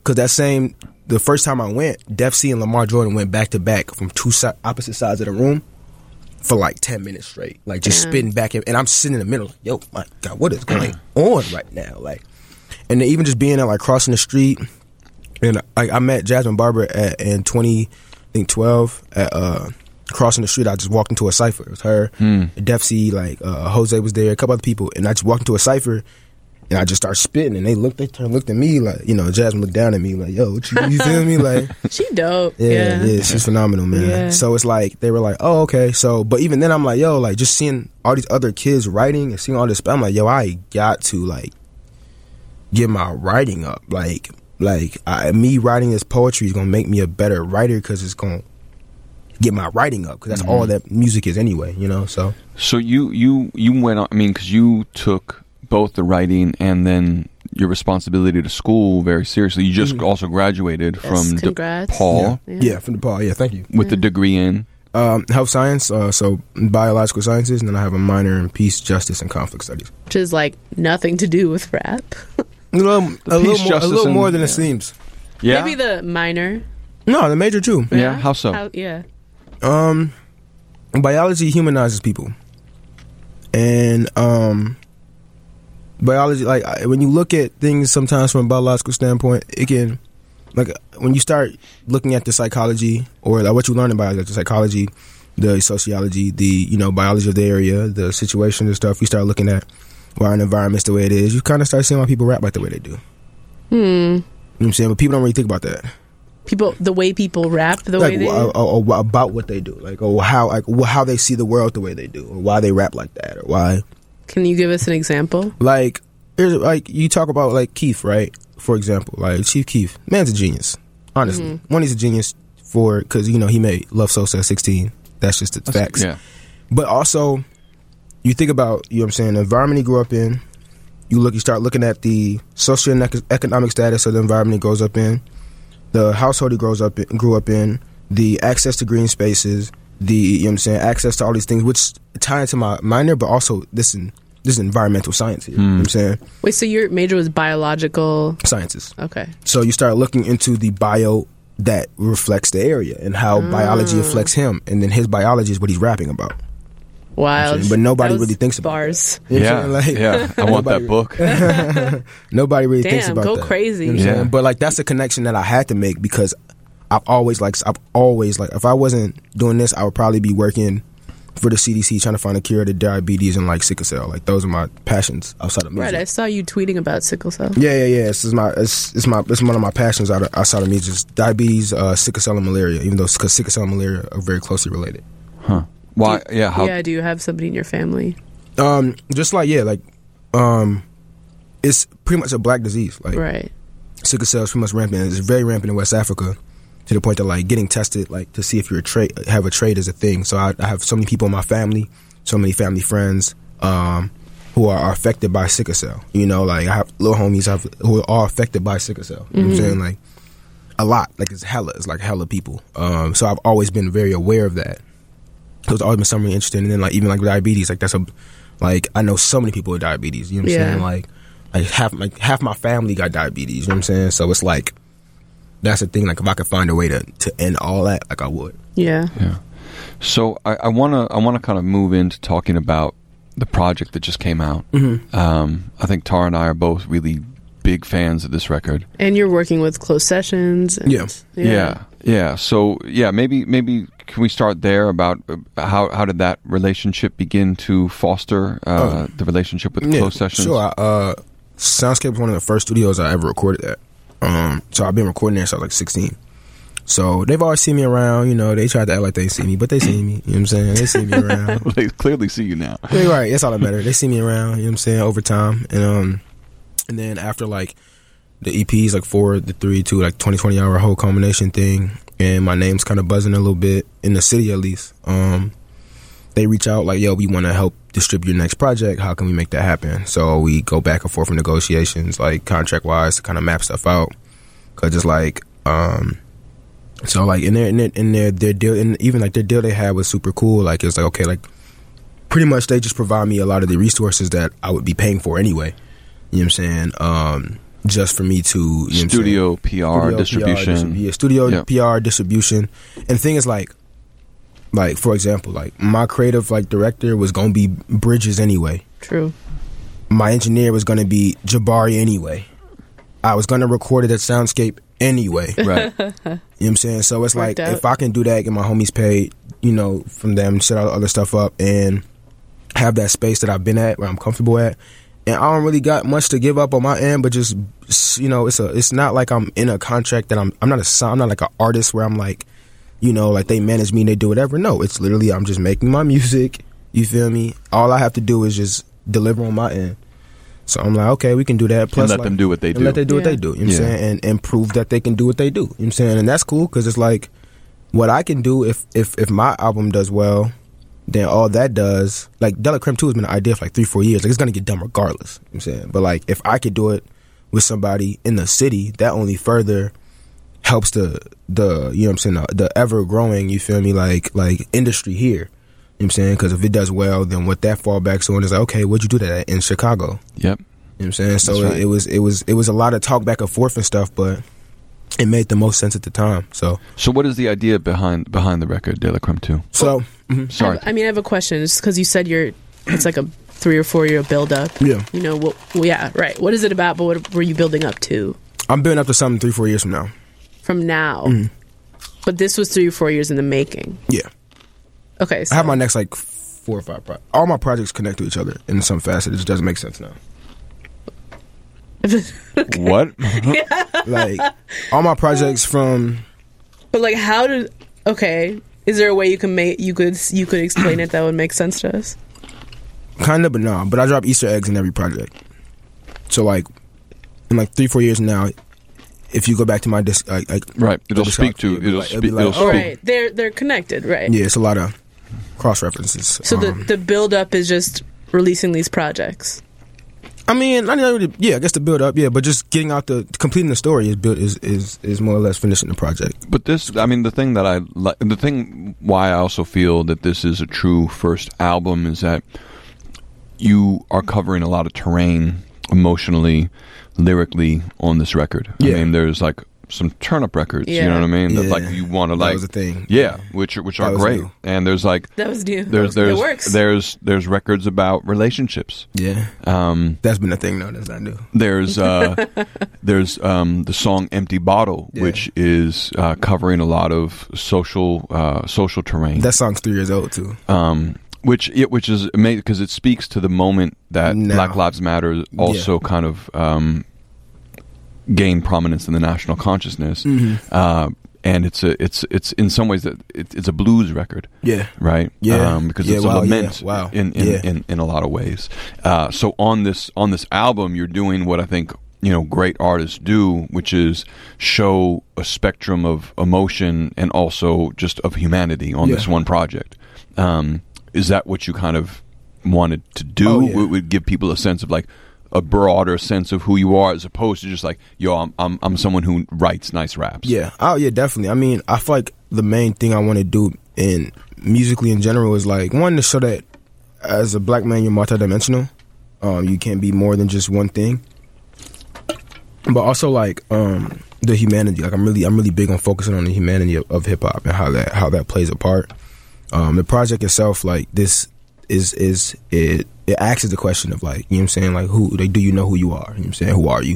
the first time I went, Def C and Lamar Jordan went back to back from two opposite sides of the room for like 10 minutes straight, like just spitting back, and I'm sitting in the middle, like, yo, my God, what is going on right now? Like, and then even just being there, like crossing the street, and I met Jasmine Barber in 2012 at crossing the street. I just walked into a cipher. It was her, Def C, like Jose was there, a couple other people, and I just walked into a cipher. And I just started spitting, and they looked at me like, you know, Jasmine looked down at me like, yo, what you feel me? Like, she dope. Yeah, she's phenomenal, man. Yeah. So it's like, they were like, oh, okay. So, but even then I'm like, yo, like just seeing all these other kids writing and seeing all this, I'm like, yo, I got to like get my writing up. Like me writing this poetry is going to make me a better writer because it's going to get my writing up, because that's all that music is anyway, you know? So you went on, I mean, because you took both the writing and then your responsibility to school very seriously. You just also graduated from DePaul. Yeah, from DePaul. Yeah, thank you. With the degree in health science, so biological sciences, and then I have a minor in peace, justice, and conflict studies, which is like nothing to do with rap. a little more than it seems. Yeah, maybe the minor. No, the major too. Yeah, how so? Biology humanizes people, and biology, like when you look at things sometimes from a biological standpoint, it can, like when you start looking at the psychology or like what you learn about the psychology, the sociology, the, you know, biology of the area, the situation and stuff, you start looking at why an environment's the way it is, you kind of start seeing why people rap like the way they do. You know what I'm saying? But people don't really think about that. The way people rap the way they do? Or about what they do, or how they see the world the way they do, or why they rap like that, or why. Can you give us an example? Like you talk about like Keef, right? For example, like Chief Keef, man's a genius. Honestly, one, he's a genius because you know he made Love Sosa at 16. That's just the facts. Yeah. But also, you think about, you know what I'm saying, the environment he grew up in. You start looking at the social and economic status of the environment he grows up in, the household he grew up in, the access to green spaces, the, you know what I'm saying, access to all these things, which tie into my minor, but also this is environmental science here. You know what I'm saying? Wait, so your major was biological Sciences. Okay. So you start looking into the bio that reflects the area and how biology affects him, and then his biology is what he's rapping about. Wild. But nobody That was really thinks about bars. that. You know Yeah, what I'm saying? Like, I want that book. nobody really thinks Damn, about go that. crazy. You know what I'm Yeah. saying? But like that's a connection that I had to make because I've always if I wasn't doing this, I would probably be working for the CDC trying to find a cure to diabetes and like sickle cell. Like those are my passions outside of music. Right, I saw you tweeting about sickle cell. Yeah. It's one of my passions outside of music. Just diabetes, sickle cell, and malaria. Even though because sickle cell and malaria are very closely related. Huh. Why? Yeah. How? Yeah, do you have somebody in your family? Just like it's pretty much a black disease. Like Right. sickle cell is pretty much rampant. It's very rampant in West Africa, to the point that like getting tested, like to see if you're have a trait is a thing. So I have so many people in my family, so many family friends, who are affected by sickle cell. You know, like I have little homies who are all affected by sickle cell. You know what I'm saying? Like a lot. Like it's like hella people. So I've always been very aware of that. So it's always been something interesting. And then like even like with diabetes, like I know so many people with diabetes. You know what I'm saying? Like half my family got diabetes. You know what I'm saying? So it's like that's the thing. Like if I could find a way to end all that, like I would. Yeah. Yeah. So I wanna kind of move into talking about the project that just came out. I think Tara and I are both really big fans of this record. And you're working with Closed Sessions. And, Yeah. So maybe can we start there about how did that relationship begin to foster the relationship with Closed Sessions? Sure. Soundscape was one of the first studios I ever recorded at. So I've been recording there since I was like 16. So they've always seen me around. You know, they tried to act like they see me, but they see me. You know what I'm saying? They see me around. Well, they clearly see you now. Right. That's all that matters. They see me around. You know what I'm saying? Over time, and then after like the EPs, like 4, the 3, 2, like 20 hour whole combination thing, and my name's kind of buzzing a little bit in the city at least. They reach out like, yo, we want to help distribute your next project. How can we make that happen? So we go back and forth in negotiations, like contract wise, to kind of map stuff out. Cause it's like, so like in their deal, and even like their deal they had was super cool. Like it's like, okay, like pretty much they just provide me a lot of the resources that I would be paying for anyway. You know what I'm saying? Just for me to, you know what I'm Studio saying? PR distribution. Studio PR distribution. And the thing is like for example, like my creative like director was gonna be Bridges anyway. True. My engineer was gonna be Jabari anyway. I was gonna record it at Soundscape anyway. Right. You know what I'm saying? So it's Worked like out. if I can do that, get my homies paid, you know, from them, set all the other stuff up, and have that space that I've been at where I'm comfortable at. And I don't really got much to give up on my end, but just, you know, it's not like I'm in a contract that I'm not like an artist where I'm like, you know, like they manage me and they do whatever. No, it's literally I'm just making my music. You feel me? All I have to do is just deliver on my end. So I'm like, okay, we can do that. Plus, And let them do what they and do. let them do what Yeah. they do. You know what I'm saying? And prove that they can do what they do. You know what I'm saying? And that's cool because it's like what I can do if my album does well, then all that does, like Della Creme 2 has been an idea for like 3-4 years. Like it's gonna get done regardless. You know what I'm saying? But like if I could do it with somebody in the city, that only further helps the you know what I'm saying, the ever growing, you feel me, like industry here. You know what I'm saying? Because if it does well, then what that fallbacks on is like, okay, what'd you do that at in Chicago? Yep. You know what I'm saying? So That's right. it was a lot of talk back and forth and stuff, but it made the most sense at the time. So what is the idea behind the record, De La Creme 2? so Sorry. I mean, I have a question. It's because you said it's like a 3 or 4 year build up. yeah, You know, yeah, right. What is it about, but what were you building up to I'm building up to something 3-4 years from now. from now? But this was 3 or 4 years in the making. Yeah, Okay, so I have my next like 4 or 5 projects. All my projects connect to each other in some facet. It just doesn't make sense now. What? Like all my projects from But like, how did? Okay, is there a way you could explain it that would make sense to us? kind of, but no. But I drop Easter eggs in every project. So like in like 3-4 years now, if you go back to my disc, like Right. It'll the speak to. discography, It'll be speak. like, It'll oh, speak. Right, they're connected, right? yeah, it's a lot of cross references. So the build up is just releasing these projects. I mean, I guess the build up, but just getting out completing the story is more or less finishing the project. But this, I mean, the thing that I like, the thing why I also feel that this is a true first album is that you are covering a lot of terrain emotionally, lyrically on this record. Yeah. I mean, there's like some turn-up records, you know what I mean? That, like, you want to, like, that was a thing. Yeah, which are great. New. And there's like That was new. It works. There's records about relationships. Yeah, that's been a thing. No, that's not new. There's the song "Empty Bottle," which is covering a lot of social terrain. That song's 3 years old too. Which is amazing because it speaks to the moment that Black Lives Matter also kind of gained prominence in the national consciousness. And it's in some ways that it's a blues record. Yeah. Right. Yeah. Because it's a lament. In a lot of ways. So on this album, you're doing what I think great artists do, which is show a spectrum of emotion and also just of humanity on this one project. Is that what you kind of wanted to do? Oh, yeah. Would give people a sense of like a broader sense of who you are, as opposed to just like, I'm someone who writes nice raps. Yeah. Oh yeah, definitely. I mean, I feel like the main thing I want to do in musically in general is like, one, to show that as a black man you're multidimensional. You can't be more than just one thing. But also like the humanity. Like I'm really big on focusing on the humanity of hip hop and how that plays a part. The project itself, like this it asks the question of like, you know what I'm saying, like do you know who you are? You know what I'm saying, who are you?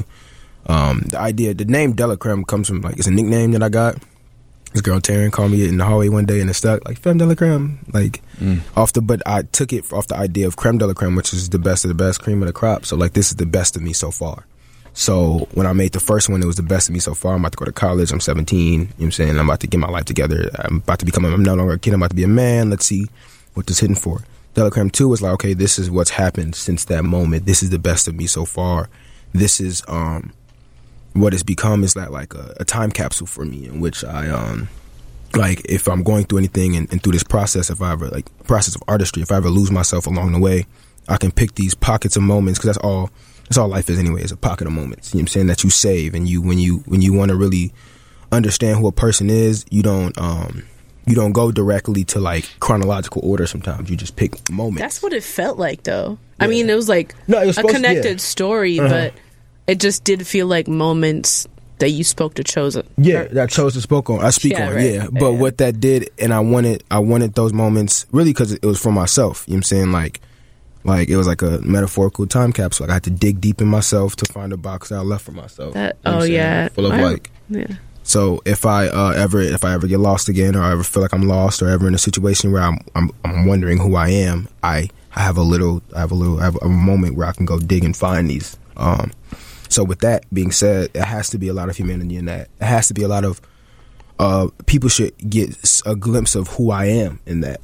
The name Della Creme comes from like, it's a nickname that I got. This girl Taryn called me in the hallway one day and it stuck, like Femme Della Creme, like but I took it off the idea of Creme Della Creme, which is the best of the best, cream of the crop. So like, this is the best of me so far. So when I made the first one, it was the best of me so far. I'm about to go to college. I'm 17. You know what I'm saying? I'm about to get my life together. I'm no longer a kid. I'm about to be a man. Let's see what this hitting for. Della Creme 2 was like, okay, this is what's happened since that moment. This is the best of me so far. This is what it's become is like a time capsule for me, in which I like, if I'm going through anything and through this process, if I ever like process of artistry, if I ever lose myself along the way, I can pick these pockets of moments, because that's all life is anyway, is a pocket of moments. You know what I'm saying? That you save, and when you want to really understand who a person is, you don't go directly to like chronological order. Sometimes you just pick moments. That's what it felt like, though. Yeah. I mean, it was like it was a connected story, but it just did feel like moments that you spoke to chosen. Yeah, that chose to speak on. I speak on. Right. Yeah, but what that did, and I wanted those moments really because it was for myself. You know what I'm saying? Like it was like a metaphorical time capsule. Like I had to dig deep in myself to find a box that I left for myself. Full of like. Yeah. So if I ever get lost again, or I ever feel like I'm lost, or ever in a situation where I'm wondering who I am, I have a moment where I can go dig and find these. So with that being said, it has to be a lot of humanity in that. It has to be a lot of people should get a glimpse of who I am in that.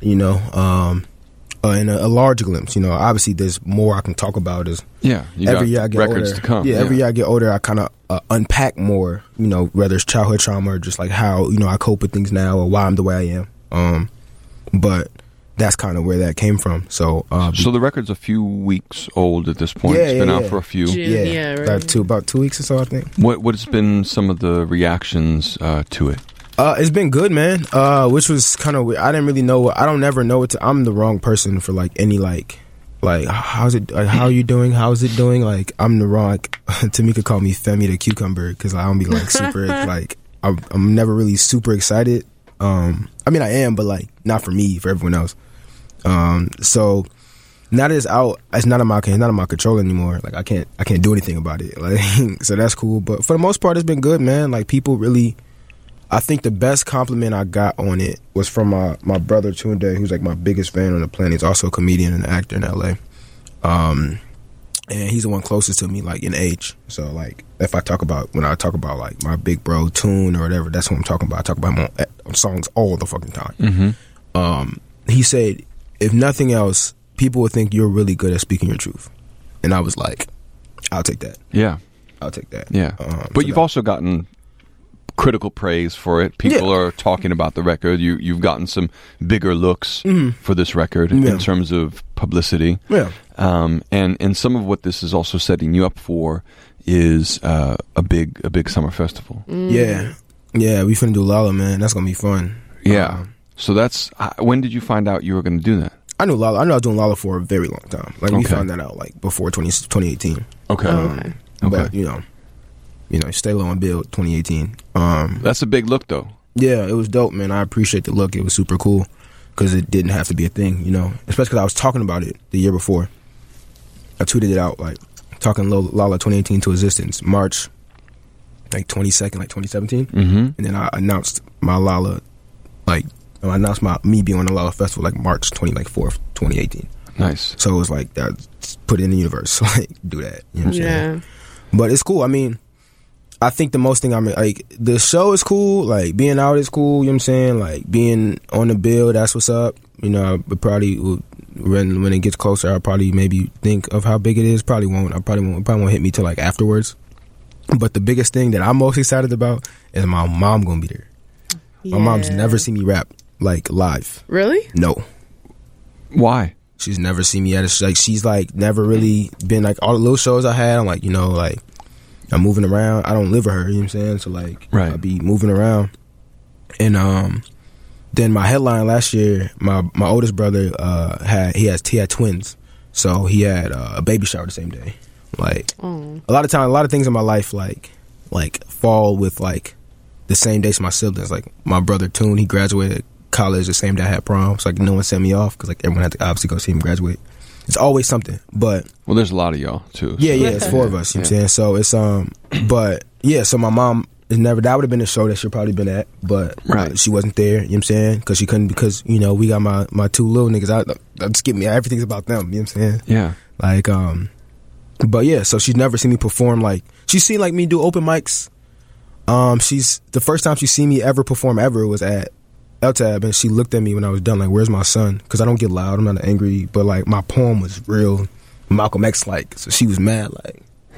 In a large glimpse. Obviously there's more I can talk about. Every year I get records older. To come. Every year I get older, I kind of unpack more. Whether it's childhood trauma or just like how I cope with things now, or why I'm the way I am. But that's kind of where that came from. So the record's a few weeks old at this point. It's been out for a few. Right. About 2 weeks or so, I think. What has been some of the reactions to it? It's been good, man. Which was kind of weird. I didn't really know. I don't ever know I'm the wrong person for like any like how's it? How are you doing? How's it doing? Like I'm the wrong. Tamika called me Femi the cucumber because I don't be like super like I'm never really super excited. I mean I am, but like not for me, for everyone else. So now that it's out, it's not in my control anymore. Like I can't do anything about it. Like so that's cool. But for the most part, it's been good, man. Like people really. I think the best compliment I got on it was from my brother Tunde, who's like my biggest fan on the planet. He's also a comedian and actor in LA. And he's the one closest to me, like in age. So like when I talk about like my big bro Tune or whatever, that's what I'm talking about. I talk about him on songs all the fucking time. Mm-hmm. He said, if nothing else, people would think you're really good at speaking your truth. And I was like, I'll take that. Yeah. I'll take that. Yeah. But you've also gotten critical praise for it. People are talking about the record. You've gotten some bigger looks for this record in terms of publicity. And some of what this is also setting you up for is a big summer festival. Yeah, we finna do Lala, man. That's gonna be fun. Yeah. So that's when did you find out you were going to do that? I knew Lala. I knew I was doing Lala for a very long time. Like we Okay. found that out like before 2018. Okay. Okay. But you know, stay low and build 2018. That's a big look, though. Yeah, it was dope, man. I appreciate the look. It was super cool because it didn't have to be a thing, you know. Especially because I was talking about it the year before. I tweeted it out like talking Lala 2018 to existence, March like 22nd, like 2017, and then I announced my Lala, like I announced me being on the Lala Festival like March 4th, 2018. Nice. So it was like that, put it in the universe, like do that. You know what I'm saying? Yeah. But it's cool. I mean, I think the most thing like the show is cool. Like being out is cool. You know what I'm saying? Like being on the bill, that's what's up. You know, I probably will, when it gets closer, I'll probably maybe think of how big it is. Probably won't. It probably won't hit me till like afterwards. But the biggest thing that I'm most excited about is my mom gonna be there. My mom's never seen me rap like live. Really? No. Why? She's never seen me at a like. She's like never really been like all the little shows I had. I'm like, you know, like I'm moving around. I don't live with her. You know what I'm saying? So like, Right. I'll be moving around. And then my headline last year, my oldest brother he had twins, so he had a baby shower the same day. Like a lot of things in my life like fall with like the same days my siblings. Like my brother Toon, he graduated college the same day I had prom. So like no one sent me off because like everyone had to obviously go see him graduate. It's always something, but Well, there's a lot of y'all too. yeah, it's four of us. You know what I'm saying? So it's but yeah. So my mom is never. That would have been a show that she'd probably been at, but Right. she wasn't there. You know what I'm saying? Because she couldn't because you know we got my two little niggas out. Just get me. Everything's about them. You know what I'm saying? Yeah. Like but yeah. So she's never seen me perform. Like she's seen like me do open mics. She's the first time she seen me ever perform ever was at LTAB, and she looked at me when I was done like, "Where's my son?" Because I don't get loud. I'm not angry, but like my poem was real Malcolm X like. So she was mad like.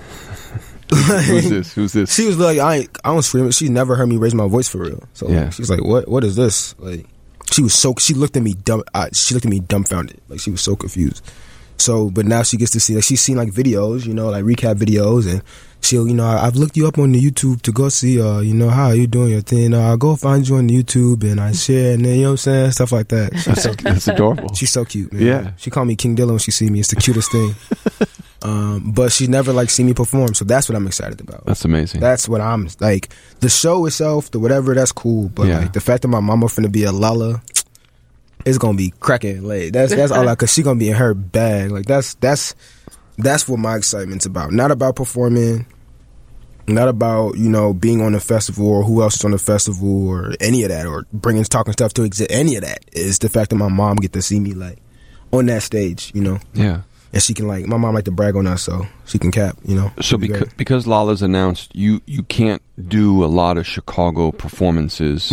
Who's this? She was like, I don't scream it. She never heard me raise my voice for real. So Yeah. she was like, what is this? Like, she looked at me dumbfounded. Like she was so confused. So, but now she gets to see, like she's seen like videos, you know, like recap videos, and she'll, you know, I've looked you up on the YouTube to go see, you know, how you doing your thing. I'll go find you on the YouTube and I share, and then, you know what I'm saying, stuff like that. She's so cute. That's adorable. She's so cute, man. Yeah. She called me King Dillon when she see me. It's the cutest thing. But she never like seen me perform, so that's what I'm excited about. That's amazing. That's what I'm like. The show itself, the whatever, that's cool. But Yeah. like the fact that my mama finna be a Lala, it's gonna be cracking late. That's all cause she gonna be in her bag. Like that's what my excitement's about. Not about performing, not about, you know, being on the festival or who else is on the festival or any of that or bringing talking stuff to exist. Any of that is the fact that my mom get to see me like on that stage, you know. Yeah. And she can like, my mom like to brag on us, so she can cap, you know. So because Lala's announced, you can't do a lot of Chicago performances.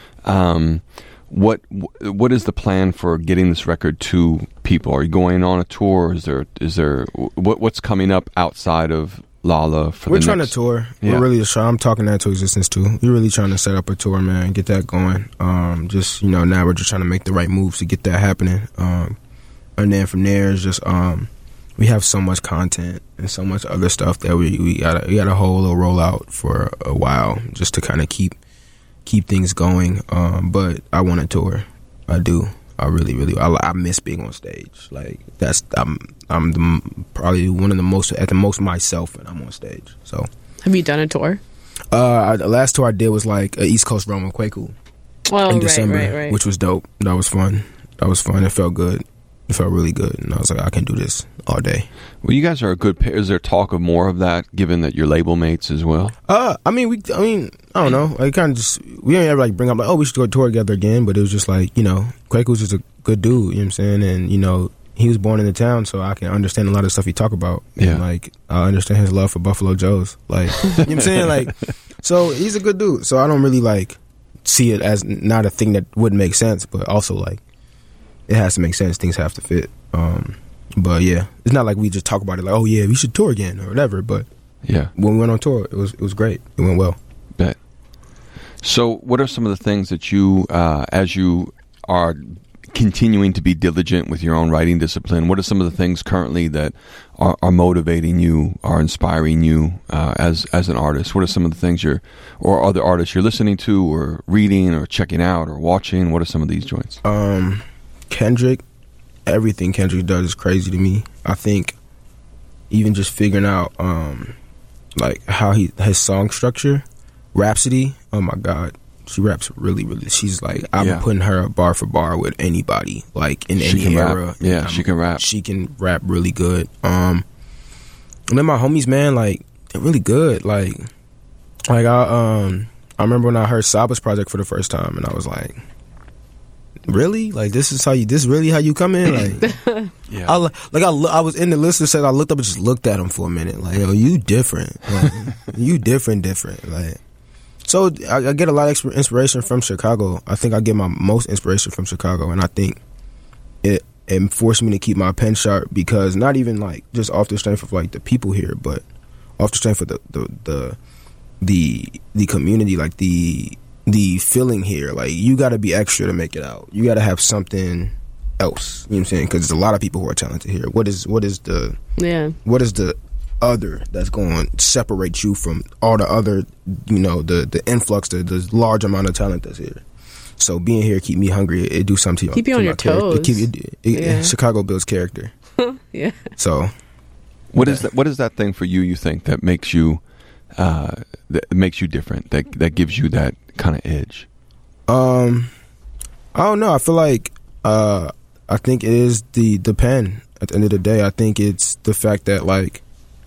What is the plan for getting this record to people? Are you going on a tour? Is there what's coming up outside of Lala for We're the trying next? to tour. Yeah. We're really trying. I'm talking that to existence too. We're really trying to set up a tour, man. Get that going. Just, you know, now we're just trying to make the right moves to get that happening. And then from there is just we have so much content and so much other stuff that we got a whole little rollout for a while just to kind of keep things going. But I want to tour. I do. I really I miss being on stage. Like I'm probably one of the most myself when I'm on stage. So Have you done a tour? the last tour I did was like a East Coast run with Kwaku Oh, in December, right. which was dope. That was fun. It felt good. It felt really good, and I was like, I can do this all day. Well, you guys are a good pair. Is there talk of more of that, given that you're label mates as well? I mean, I don't know. Like, kind of just we didn't ever like bring up like, oh, we should go tour together again. But it was just like, you know, Kwaku was just a good dude. You know what I'm saying? And you know, he was born in the town, so I can understand a lot of stuff he talk about. Yeah. And like, I understand his love for Buffalo Joe's. Like, you know what I'm saying? Like, so he's a good dude. So I don't really like see it as not a thing that wouldn't make sense, but also like it has to make sense. Things have to fit. But yeah, it's not like we just talk about it like, oh yeah, we should tour again or whatever. But Yeah. when we went on tour, it was great. It went well. Bet. So, what are some of the things that you, as you are continuing to be diligent with your own writing discipline? What are some of the things currently that are motivating you, are inspiring you as an artist? What are some of the things or other artists you're listening to or reading or checking out or watching? What are some of these joints? Kendrick, everything Kendrick does is crazy to me. I think even just figuring out like how his song structure, Rhapsody, oh my God. She raps really, really. She's like, I'm putting her bar for bar with anybody, like in any era. Rap. Yeah, she can rap. She can rap really good. And then my homies, man, like they're really good. Like I remember when I heard Saba's project for the first time, and I was like, really? Like this is really how you come in? Like, yeah. I was in the list that said I looked up and just looked at him for a minute. Like, yo, you different. Like, you different. Like. So I get a lot of inspiration from Chicago. I think I get my most inspiration from Chicago, and I think it forced me to keep my pen sharp, because not even like just off the strength of like the people here, but off the strength of the community, like the feeling here. Like you got to be extra to make it out. You got to have something else. You know what I'm saying? Because there's a lot of people who are talented here. What is the other that's going to separate you from all the other, the influx, the large amount of talent that's here. So being here keep me hungry. It do something to keep you on your toes. Chicago builds character. Yeah. So what is that thing for you think that makes you different, that gives you that kind of edge? I don't know. I feel like I think it is the pen. At the end of the day, I think it's the fact that like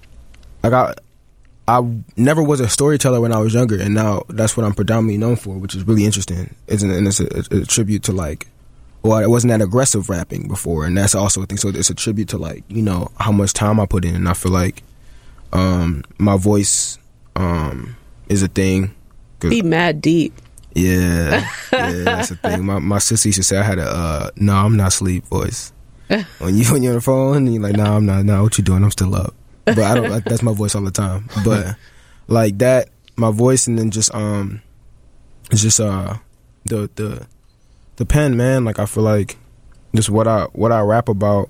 I never was a storyteller when I was younger, and now that's what I'm predominantly known for, which is really interesting. And it's a tribute to like, well, it wasn't that aggressive rapping before, and that's also a thing. So it's a tribute to like, how much time I put in, and I feel like my voice is a thing. Be mad deep. Yeah, that's a thing. My sister used to say I had a no, I'm not asleep voice. When you're on the phone, and you're like, no, I'm not. No, what you doing? I'm still up. But I don't. That's my voice all the time. But like that, my voice, and then just it's just the pen, man. Like I feel like just what I rap about,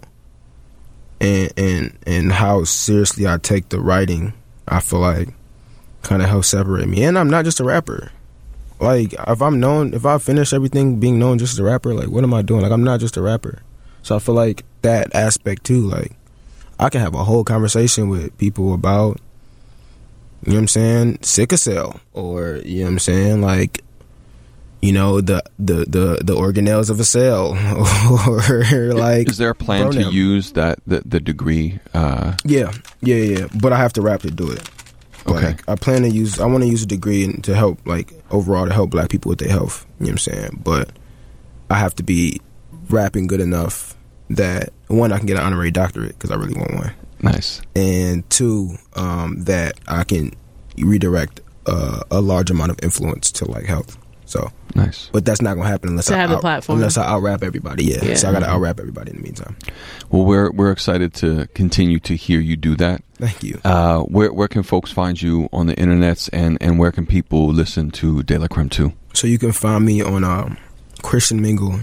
and how seriously I take the writing. I feel like kind of helps separate me. And I'm not just a rapper. Like if I finish everything being known just as a rapper, like what am I doing? Like I'm not just a rapper. So I feel like that aspect too, like. I can have a whole conversation with people about, you know what I'm saying, sickle cell, or you know what I'm saying, like, the organelles of a cell, or like. Is there a plan to use the degree? Yeah. But I have to rap to do it. Okay. Like, I want to use a degree to help, like, overall to help black people with their health. You know what I'm saying? But I have to be rapping good enough that, one, I can get an honorary doctorate, because I really want one. Nice. And two, that I can redirect a large amount of influence to like health. So nice. But that's not gonna happen unless I out rap everybody. Yeah. So I gotta out rap everybody in the meantime. Well, we're excited to continue to hear you do that. Thank you. Where can folks find you on the internets, and where can people listen to De La Creme 2? So you can find me on Christian Mingle.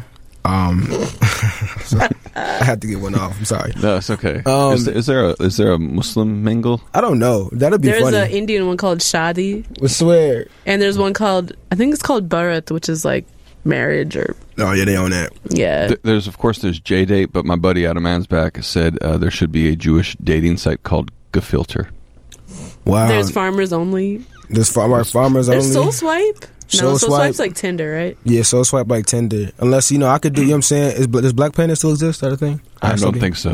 I had to get one off. I'm sorry. No, it's okay. Is there a Muslim mingle? I don't know. That'd be funny. There's an Indian one called Shadi. I swear. And there's one called, I think it's called Bharat, which is like marriage or. Oh yeah, they own that. Yeah. There's JDate, but my buddy Adam Ansbach said there should be a Jewish dating site called Gefilter. Wow. There's Farmers Only. There's Farmers Only. There's Soul Swipe. Soul Swipe's like Tinder, right? Yeah, Soul Swipe like Tinder. Unless, I could do, you know what I'm saying? Does Black Planet still exist? That a thing? I don't think so.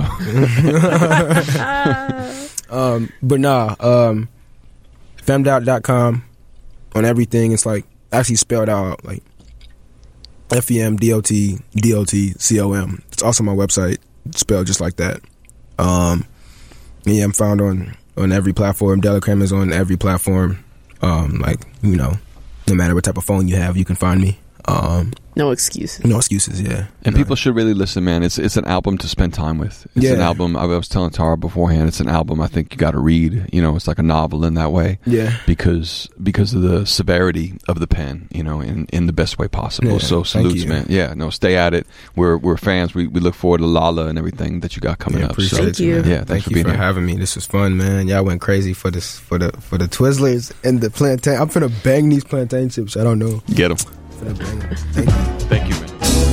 But femdot.com on everything. It's like actually spelled out like FEMDOTCOM. It's also my website, spelled just like that. Yeah, I'm found on every platform. De La Creme is on every platform. No matter what type of phone you have, you can find me. No excuses. No excuses, yeah. And people should really listen, man. It's an album to spend time with. It's an album. I was telling Tara beforehand. It's an album I think you got to read. You know, it's like a novel in that way. Yeah. Because of the severity of the pen. You know, in the best way possible. Yeah, so salutes, man. Yeah. No, stay at it. We're fans. We look forward to Lala and everything that you got coming up. Appreciate So, Thank you. man. Yeah. Thank you for having me. This was fun, man. Y'all went crazy for the Twizzlers and the plantain. I'm finna bang these plantain chips. I don't know. Get them. Finna bang them. Thank you. Thank you, man.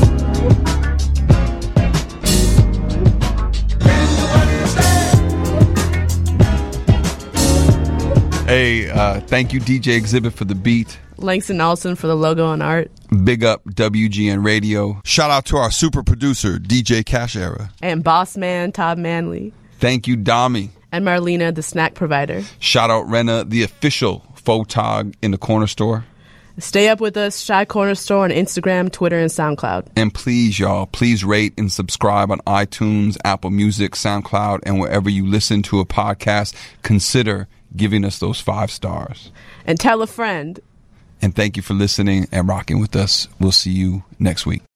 Hey, thank you, DJ Exhibit, for the beat. Langston Olsen for the logo and art. Big up WGN Radio. Shout out to our super producer, DJ Cash Era. And boss man, Todd Manley. Thank you, Dami. And Marlena, the snack provider. Shout out Rena, the official photog in the corner store. Stay up with us, Shy Corner Store on Instagram, Twitter, and SoundCloud. And please, y'all, please rate and subscribe on iTunes, Apple Music, SoundCloud, and wherever you listen to a podcast. Consider giving us those 5 stars. And tell a friend. And thank you for listening and rocking with us. We'll see you next week.